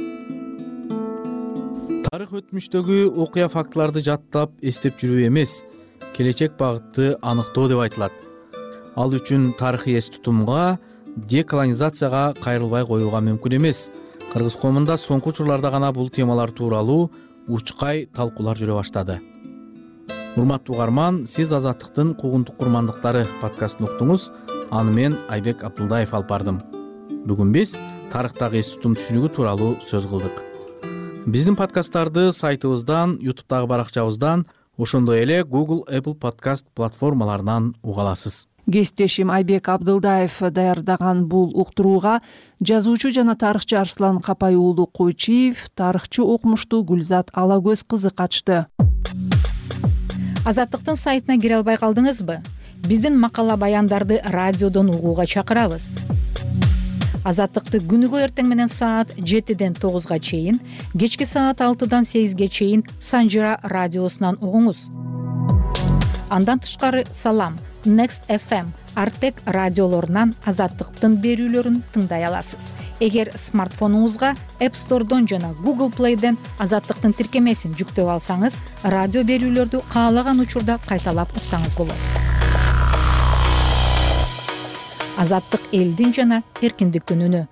Тарых өтмүштөгү окуя фактыларды жаттап эстеп жүрүү эмес, келечек багытты аныктоо деп айтылат. Ал үчүн тарыхый эс тутумга деколонизацияга кайрылбай коюуга мүмкүн эмес. Кыргыз коомунда соңку учурларда гана бул темалар тууралуу учкай талкуулар жүрө баштады. Урматтуу угарман, сиз Азаттыктын куугунтук курмандыктары подкастын уктуңуз. Аны мен Айбек Абдылдаев алып бардым. Бүгүн биз тарыхтагы эс тутум түшүнүгү тууралуу сөз кылдык. Биздин подкасттарды сайтыбыздан, ютубтагы баракчабыздан, ошондой эле Google, Apple подкаст платформаларынан уга аласыз. Кесиптешим Айбек Абдылдаев даярдаган бул уктурууга жазуучу жана тарыхчы Арслан Капай уулу Койчиев, тарыхчы окумуштуу Гүлзат Алагөз кызы катышты. Азаттыктын сайтына кире албай калдыңызбы? Биздин макала баяндарды радиодон угууга чакырабыз. Азаттыкты күнүгө эртең менен саат жетиден тогузга чейин, кечки саат алтыдан сегизге чейин Санжира радиосунан угуңуз. Андан тышкары Салам, Next эф эм, Артек радиолорунан Азаттыктын берүүлөрүн тыңдай аласыз. Эгер смартфонуңузга App Store'дон жана Google Play'ден Азаттыктын тиркемесин жүктөп алсаңыз, радио берүүлөрдү каалаган учурда кайталап уксаңыз болот. Азаттык элдин жана эркиндиктин үнү.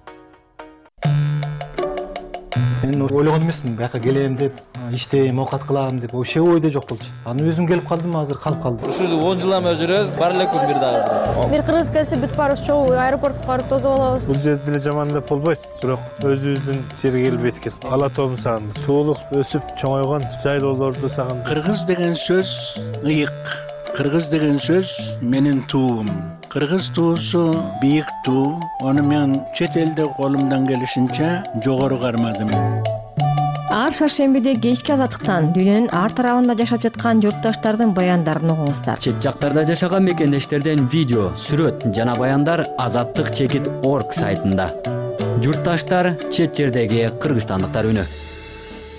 Мен ойлогон эмесмин, бияка келем деп, иштейм, оокат кылам деп, вообще ойдо жок болчу. Анан өзүм келип калдым, азыр калып калдым. Ушул он жылдан бери жүрөбүз, бар эле күн бир дагы. Бир кыргыз келсе бүт баарыбыз чогуу аэропортко барып тосуп алабыз. Бул жерде деле жаман деп болбойт, бирок өзүбүздүн жерге келип эткен. Ала тоом сагындым. Туулуп, өсүп, чоңойгон жайлоолорду сагындым. Кыргыз деген сөз ыйык. Кыргыз деген сөз менин туум. Кыргыз туусу бийик туу. Аны мен чет элде колумдан келишинче жогору кармадым. Ар шаршембиде кечки Азаттыктан дүйнөнүн ар тарабында жашап жаткан журтташтардын баяндарын угуңуздар. Чет жактарда жашаган мекендештерден видео, сүрөт жана баяндар азаттык чекит точка орг сайтында. Журтташтар, чет жердеги кыргызстандыктар үнү.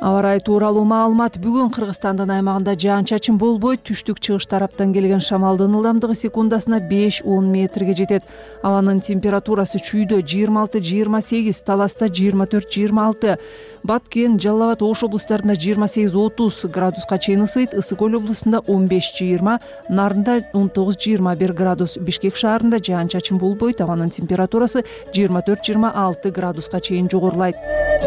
Аба ырайы тууралуу маалымат. Бүгүн Кыргызстандын аймагында жаан чачын болбойт. Түштүк чыгыш тараптан келген шамалдын ылдамдыгы секундасына беш он метрге жетет. Абанын температурасы Чүйдө жыйырма алты жыйырма сегиз, Таласта жыйырма төрт жыйырма алты, Баткен, Жалал Абад, Ош облустарында жыйырма сегиз отуз градуска чейин ысыйт. Ысык Көл облусунда он беш жыйырма, Нарында он тогуз жыйырма бир градус. Бишкек шаарында жаан чачын болбойт. Абанын температурасы жыйырма төрт жыйырма алты градуска чейин жогорулайт.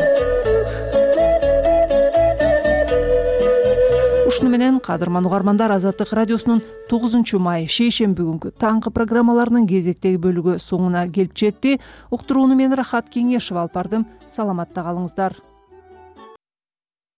Ушуну менен кадырман угармандар, Азаттык радиосунун тогузунчу май шейшемби күнгү таңкы программаларынын кезектеги бөлүгү соңуна келип жетти. Уктурууну мен Рахат Кеңешева алып бардым. Саламатта калыңыздар.